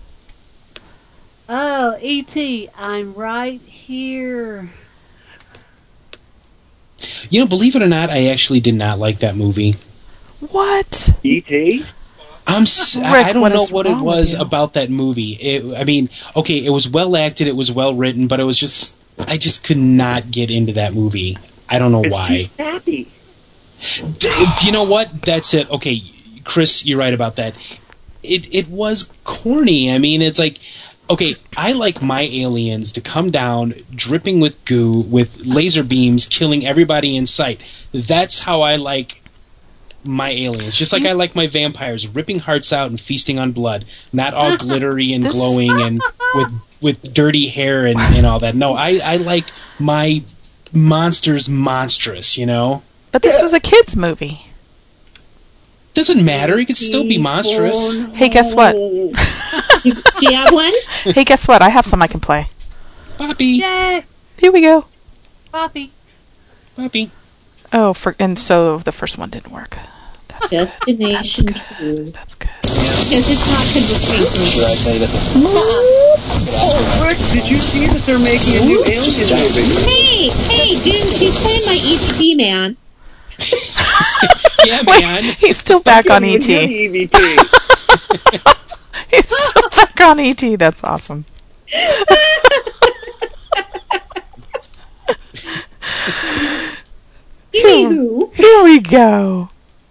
Oh, E.T., I'm right here. You know, believe it or not, I actually did not like that movie. What? E.T.? I don't know what it was about that movie. It was well acted, it was well written, but I just could not get into that movie. I don't know why. Happy. Do you know what? That's it. Okay, Chris, you're right about that. It was corny. I mean, it's like, okay, I like my aliens to come down dripping with goo, with laser beams, killing everybody in sight. That's how I like my aliens. Just like I like my vampires, ripping hearts out and feasting on blood. Not all glittery and glowing and with dirty hair and all that. No, I like my monsters monstrous, you know? But this was a kid's movie. Doesn't matter. He could still be monstrous. Hey, guess what? Do you have one? Hey, guess what? I have some I can play. Poppy. Yay! Here we go. Poppy. Oh, and so the first one didn't work. That's Destination True. That's good. Because it's not convincing. Should I say that? Oh, Rick, did you see that they're making a new Alien movie? Hey, dude, he's playing my ET, man. Yeah, man. He's still back on ET. He's still back on ET. That's awesome. Anywho. Here we go.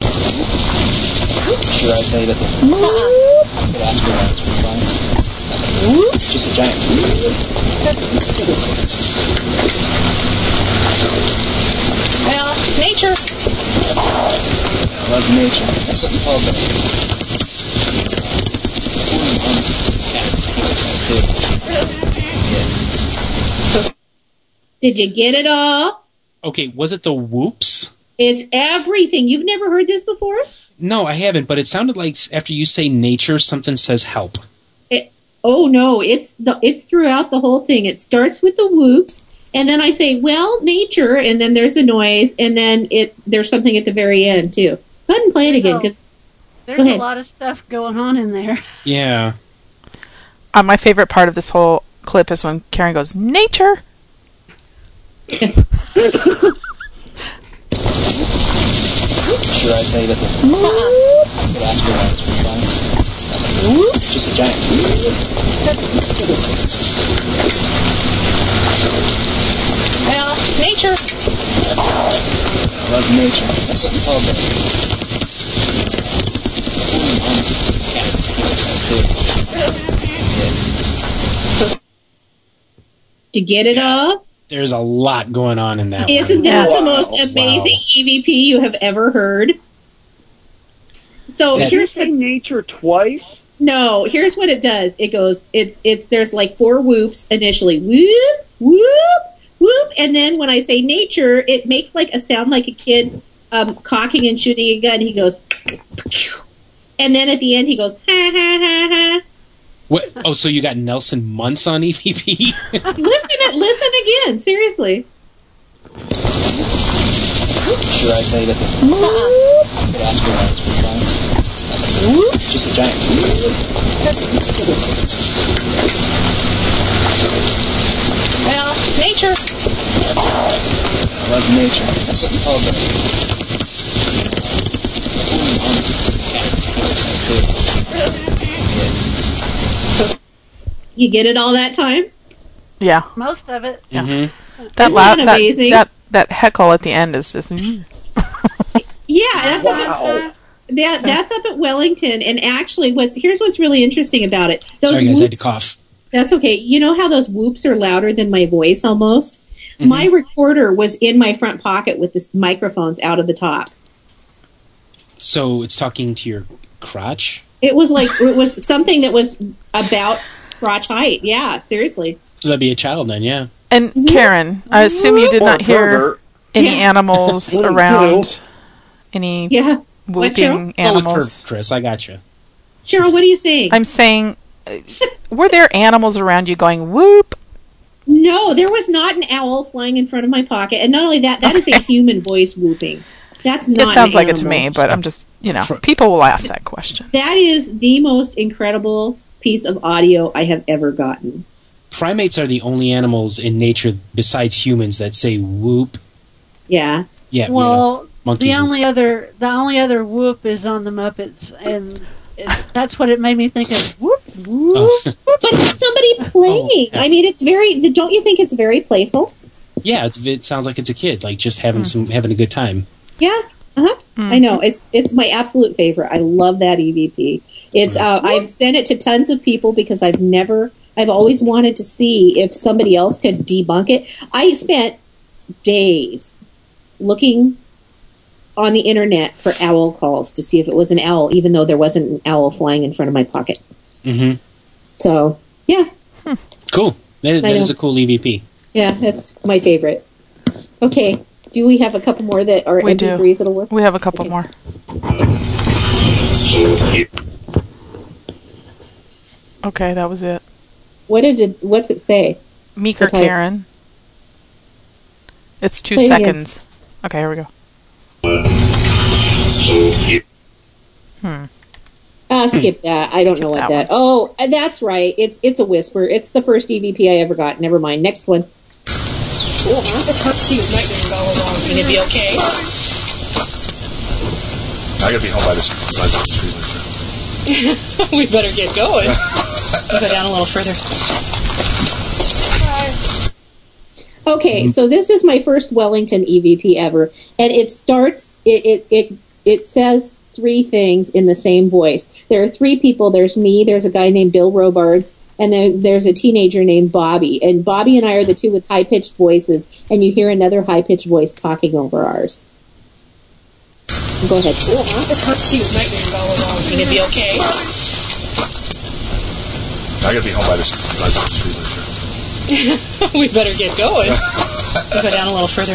Should I say that? I could ask her that. Just a giant. Well, nature. I love nature. That's something called Did you get it all? Okay, was it the whoops? It's everything. You've never heard this before? No, I haven't, but it sounded like after you say nature, something says help. Oh, no, it's throughout the whole thing. It starts with the whoops, and then I say, well, nature, and then there's a noise, and then there's something at the very end, too. Go ahead and play it again, because... There's a lot of stuff going on in there. Yeah. My favorite part of this whole clip is when Karen goes, nature! Should I tell you that the... I could ask her that. Just a giant... Well, nature. I love nature. That's what we call To get it all? There's a lot going on in that. Isn't that the most amazing EVP you have ever heard? So here's what nature twice. No, here's what it does. It goes. There's like 4 whoops initially. Whoop, whoop, whoop, and then when I say nature, it makes like a sound like a kid cocking and shooting a gun. He goes, and then at the end he goes, ha ha ha ha. What? Oh, so you got Nelson Muntz on EVP? Listen again. Seriously. Should I tell you that the... I could ask her that. Just a giant... Well, nature. I love nature. That's what we call You get it all that time? Yeah. Most of it. Yeah. Mm-hmm. That amazing? That heckle at the end is just... Yeah, that's up at Wellington, and actually, here's what's really interesting about it. Sorry, guys, I had to cough. That's okay. You know how those whoops are louder than my voice almost? Mm-hmm. My recorder was in my front pocket with the microphones out of the top. So it's talking to your crotch? It was something that was about crotch height. Yeah, seriously. So that'd be a child then, yeah. And Karen, I assume you did not hear any animals around. Any whooping animals? Chris, I got you. Cheryl, what are you saying? I'm saying, were there animals around you going whoop? No, there was not an owl flying in front of my pocket, and not only that, that is a human voice whooping. That's not. It sounds like it to me, but I'm just, people will ask that question. That is the most incredible piece of audio I have ever gotten. Primates are the only animals in nature besides humans that say whoop. Yeah. Yeah. Well, monkeys the only other whoop is on the Muppets, and that's what it made me think of. Whoop, whoop. Oh. But it's somebody playing. I mean, it's don't you think it's very playful? Yeah, it sounds like it's a kid, like just having a good time. Yeah. I know. It's my absolute favorite. I love that EVP. It's I've sent it to tons of people because I've always wanted to see if somebody else could debunk it. I spent days looking on the internet for owl calls to see if it was an owl, even though there wasn't an owl flying in front of my pocket. Mm-hmm. So, yeah. Cool. That is a cool EVP. Yeah, that's my favorite. Okay. Do we have a couple more that are MP3s that'll work? We have a couple more. Okay, that was it. What's it say? Meeker Karen. It's 2 seconds. Okay, here we go. Skip that. I don't know what that. Oh, that's right. It's a whisper. It's the first EVP I ever got. Never mind. Next one. It's hard to see with nightmare and all along. Can it be okay? I gotta be home by this. We better get going. We'll go down a little further. Okay, so this is my first Wellington EVP ever, and it starts. It says 3 things in the same voice. There are 3 people. There's me. There's a guy named Bill Robards. And then there's a teenager named Bobby. And Bobby and I are the 2 with high-pitched voices. And you hear another high-pitched voice talking over ours. Go ahead. It's hard to see with nightmare and all along. Can it be okay? I gotta be home by this. We better get going. Go down a little further.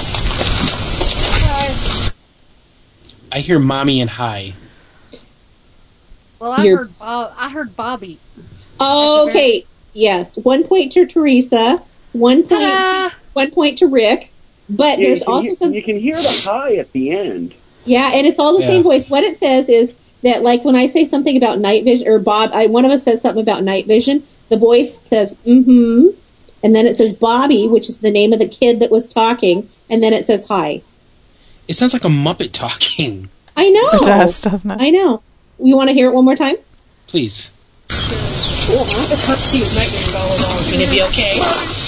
I hear mommy and hi. Well, I heard Bobby. Oh, okay. Yes. 1 point to Teresa. 1 point to Rick. But there's also some. You can hear the hi at the end. Yeah, and it's all the same voice. What it says is that, like, when I say something about night vision, or one of us says something about night vision, the voice says, and then it says Bobby, which is the name of the kid that was talking, and then it says hi. It sounds like a Muppet talking. I know. It does, doesn't it? I know. You want to hear it one more time? Please. Cool, huh? It's hard to see with night vision goggles on. It's going to be okay.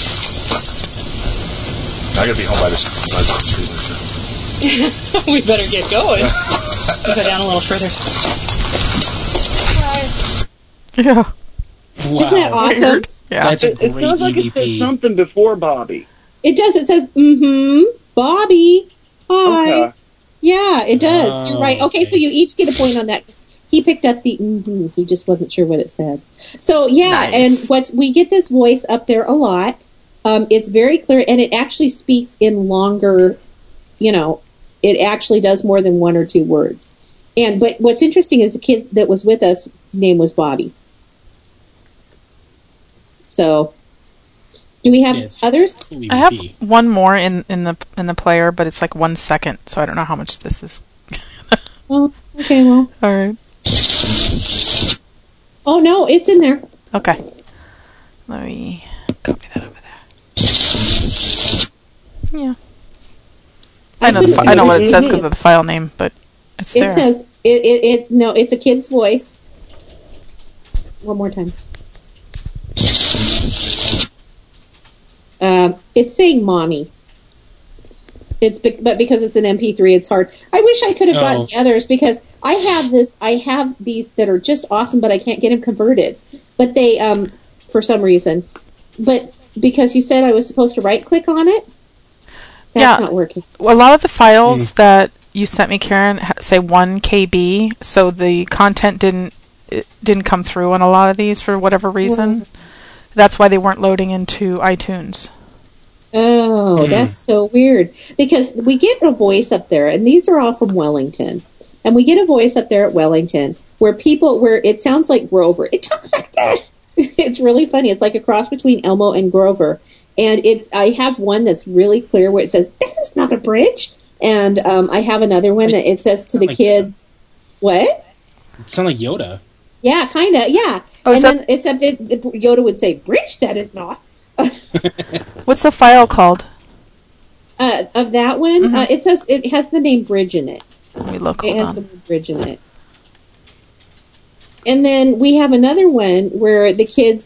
I gotta be home by this. We better get going. Go down a little further. Yeah. Wow. Isn't that awesome? Yeah. That's a great It sounds like it says something before Bobby. It does. It says, Bobby. Hi. Okay. Yeah, it does. You're right. Okay, so you each get a point on that. He picked up the he just wasn't sure what it said. So, yeah, Nice. and we get this voice up there a lot. It's very clear, and it actually speaks in longer, it actually does more than 1 or 2 words. But what's interesting is the kid that was with us, his name was Bobby. So, do we have others? I have one more in the player, but it's like 1 second, so I don't know how much this is. Oh, okay, well. All right. Oh, no, it's in there. Okay. Let me copy that over there. Yeah. I know what it says because of the file name, but it's there. It says, it's a kid's voice. One more time. It's saying mommy. But because it's an MP3, it's hard. I wish I could have gotten the others because I have these that are just awesome, but I can't get them converted. But they, for some reason, but because you said I was supposed to right click on it, that's not working. A lot of the files that you sent me, Karen, say 1 KB, so the content didn't come through on a lot of these for whatever reason. That's why they weren't loading into iTunes. Oh, that's so weird. Because we get a voice up there, and these are all from Wellington. And we get a voice up there at Wellington where it sounds like Grover. It talks like this. It's really funny. It's like a cross between Elmo and Grover. And I have one that's really clear where it says, that is not a bridge. And I have another one that it says to the kids, what? It sounds like Yoda. Yeah, kind of, yeah. Oh, and then Yoda would say, bridge, that is not. What's the file called? Of that one? It says it has the name Bridge in it. Let me look. It has the name Bridge in it. And then we have another one where the kids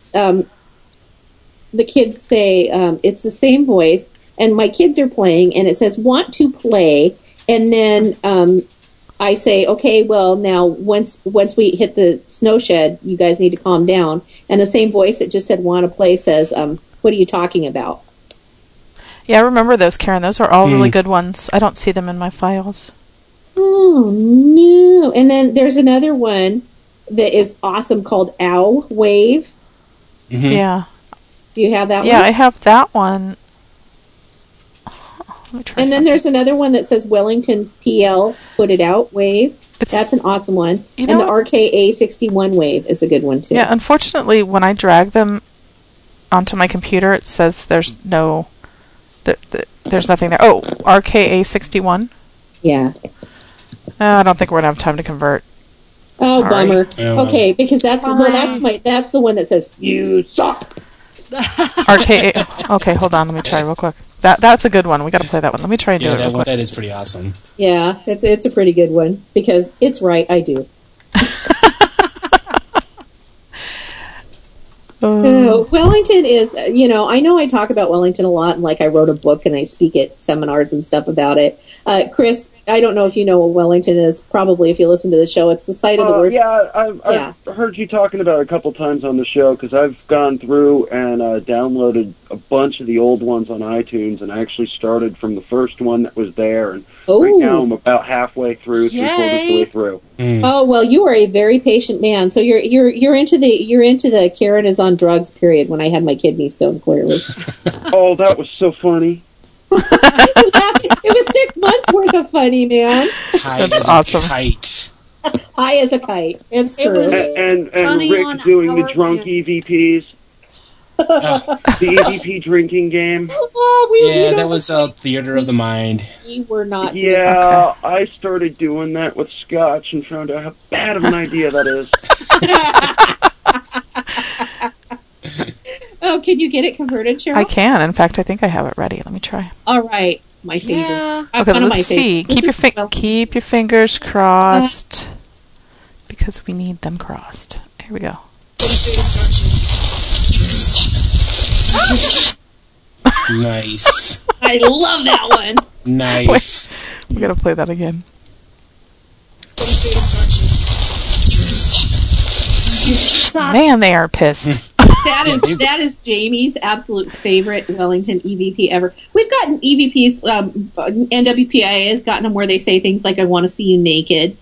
say it's the same voice, and my kids are playing, and it says want to play, and then I say, okay, well, now once we hit the snow shed, you guys need to calm down. And the same voice that just said want to play says, what are you talking about? Yeah, I remember those, Karen. Those are all really good ones. I don't see them in my files. Oh, no. And then there's another one that is awesome called Ow Wave. Mm-hmm. Yeah. Do you have that one? Yeah, I have that one. And then there's another one that says Wellington PL, put it out, Wave. That's an awesome one. And the RKA61 Wave is a good one, too. Yeah, unfortunately, when I drag them onto my computer, it says there's nothing there. Oh, RKA61? Yeah. I don't think we're going to have time to convert. Oh, Sorry. bummer. Okay, because that's the one that says, you suck. RKA. Okay, hold on. Let me try real quick. That's a good one. We got to play that one. Let me try and do it real quick. That is pretty awesome. Yeah, it's a pretty good one because it's right. I do. Wellington is, I know I talk about Wellington a lot, and like I wrote a book and I speak at seminars and stuff about it. Chris, I don't know if you know what Wellington is. Probably if you listen to the show, it's the site of the worst. Yeah, I've heard you talking about it a couple times on the show because I've gone through and downloaded a bunch of the old ones on iTunes, and I actually started from the first one that was there, and right now I'm about halfway through, 3/4 the way through. Oh well, you are a very patient man. So you're into the Karen is on drugs period. When I had my kidney stone, clearly. Oh, that was so funny. It was 6 months worth of funny, man. That's awesome. Kite. High as a kite. It's true. And Rick doing the drunk EVPs. The EVP drinking game. Oh, that was a theater of the mind. We were not. Yeah, I started doing that with scotch and found out how bad of an idea that is. Oh, can you get it converted, Cheryl? I can. In fact, I think I have it ready. Let me try. All right, my favorite. Yeah. Okay, let's see. Keep your fingers crossed because we need them crossed. Here we go. Nice. I love that one. Nice. Wait, we gotta play that again. Man, they are pissed. That is Jamie's absolute favorite Wellington EVP ever. We've gotten EVPs. NWPIA has gotten them where they say things like "I want to see you naked,"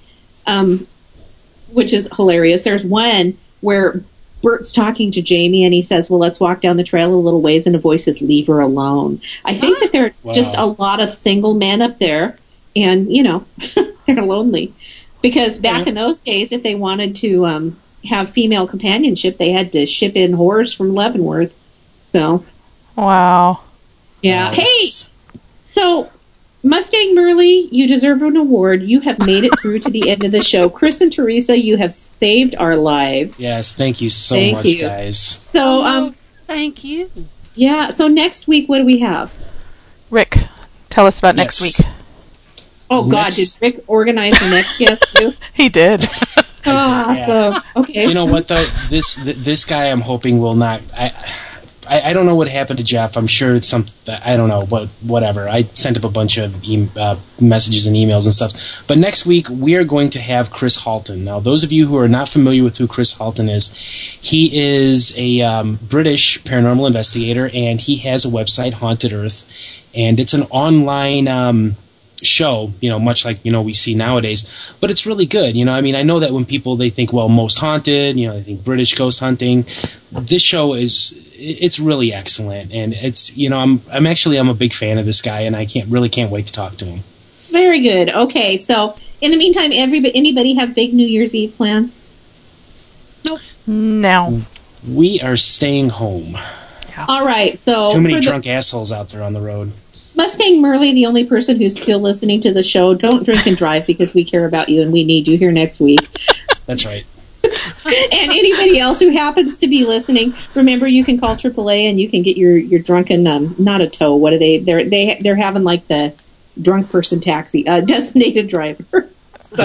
which is hilarious. There's one where Bert's talking to Jamie and he says, well, let's walk down the trail a little ways, and a voice says, leave her alone. I think that there are just a lot of single men up there, and, they're lonely. Because back in those days, if they wanted to have female companionship, they had to ship in whores from Leavenworth. So. Wow. Yeah. Nice. Hey! So, Mustang Merle, you deserve an award. You have made it through to the end of the show. Chris and Teresa, you have saved our lives. Yes, thank you so much, guys. So, thank you. Yeah, so next week, what do we have? Rick, tell us about next week. Oh, God, did Rick organize the next guest, too? He did. Awesome. Okay. You know what, though? This guy I'm hoping will not... I don't know what happened to Jeff. I'm sure it's something. I don't know, but whatever. I sent up a bunch of messages and emails and stuff. But next week, we are going to have Chris Halton. Now, those of you who are not familiar with who Chris Halton is, he is a British paranormal investigator, and he has a website, Haunted Earth, and it's an online show, much like, we see nowadays, but it's really good. I mean, I know that when people, they think, well, most haunted, they think British ghost hunting. This show it's really excellent, and it's, I'm a big fan of this guy, and I can't wait to talk to him. Very good. Okay, so in the meantime, anybody have big New Year's Eve plans? Nope. No. We are staying home. Yeah. All right, so too many drunk assholes out there on the road. Mustang Merle, the only person who's still listening to the show, don't drink and drive because we care about you and we need you here next week. That's right. And anybody else who happens to be listening, remember you can call AAA and you can get your drunken not a tow. What are they? They're having like the drunk person taxi, designated driver. So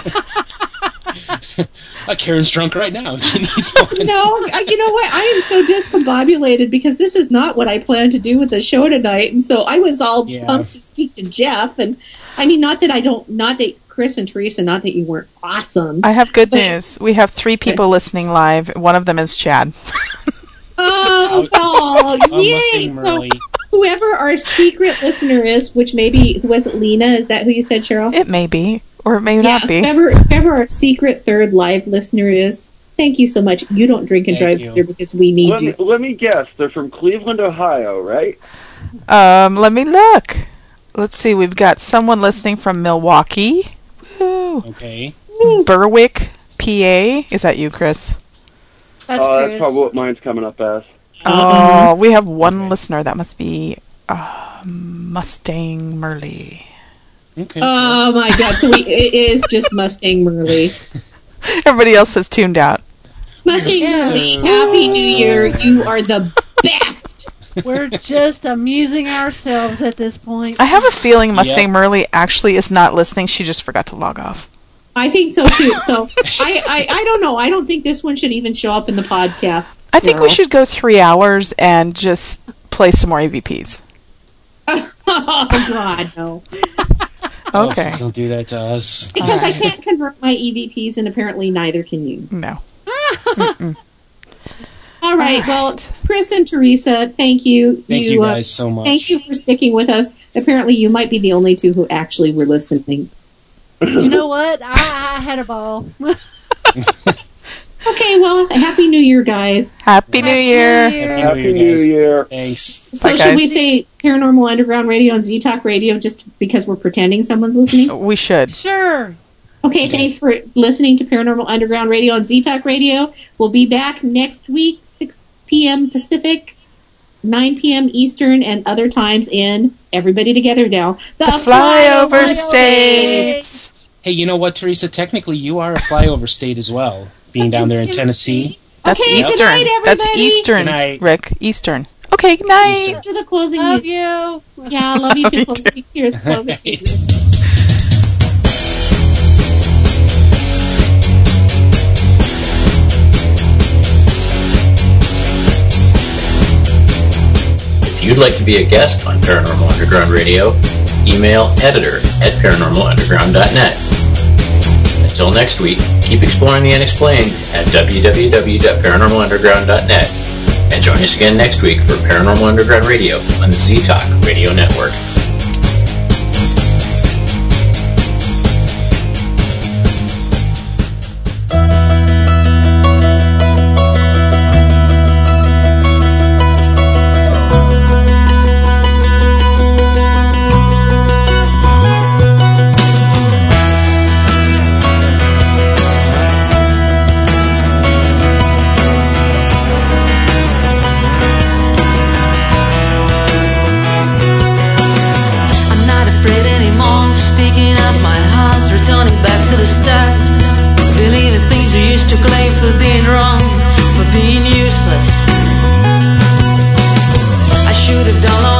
Karen's drunk right now. She needs one. No, you know what? I am so discombobulated because this is not what I planned to do with the show tonight, and so I was all pumped to speak to Jeff. And I mean, not that Chris and Teresa, not that you weren't awesome. I have good news. We have 3 people listening live. One of them is Chad. Yay! So whoever our secret listener is, which maybe, was it Lena? Is that who you said, Cheryl? It may be, or it may not be. Whoever our secret third live listener is, thank you so much. You don't drink and drive either because we need you. Let me guess. They're from Cleveland, Ohio, right? Let me look. Let's see. We've got someone listening from Milwaukee. Woo. Okay. Berwick, PA. Is that you, Chris? That's probably what mine's coming up as. Oh, we have one listener. That must be Mustang Merle. Okay. Oh my God! So it is just Mustang Merle. Everybody else has tuned out. Mustang Merle, Happy New Year! You are the best. We're just amusing ourselves at this point. I have a feeling Mustang Merle actually is not listening. She just forgot to log off. I think so too. So I don't know. I don't think this one should even show up in the podcast. I think we should go 3 hours and just play some more EVPs. Oh God, no. Okay. Don't do that to us. Because I can't convert my EVPs, and apparently neither can you. No. All right. Well, Chris and Teresa, thank you. Thank you guys so much. Thank you for sticking with us. Apparently, you might be the only 2 who actually were listening. You know what? I had a ball. Okay, well, Happy New Year, guys. Happy New Year. Happy New Year. Thanks. So should we say Paranormal Underground Radio and Z-Talk Radio just because we're pretending someone's listening? We should. Sure. Okay, thanks for listening to Paranormal Underground Radio on Z-Talk Radio. We'll be back next week, 6 p.m. Pacific, 9 p.m. Eastern, and other times in, everybody together now, the Flyover States. Hey, you know what, Teresa? Technically, you are a flyover state as well, being down there in Tennessee. That's okay, Eastern. Good night, everybody. That's Eastern, Rick. Eastern. Okay, good night. Eastern. To the closing Love music. you. Yeah, I love you too. Here's the closing music. If you'd like to be a guest on Paranormal Underground Radio, email editor@paranormalunderground.net. Until next week, keep exploring the unexplained at www.paranormalunderground.net, and join us again next week for Paranormal Underground Radio on the Z-Talk Radio Network. Believing things I used to claim for being wrong, for being useless. I should have done all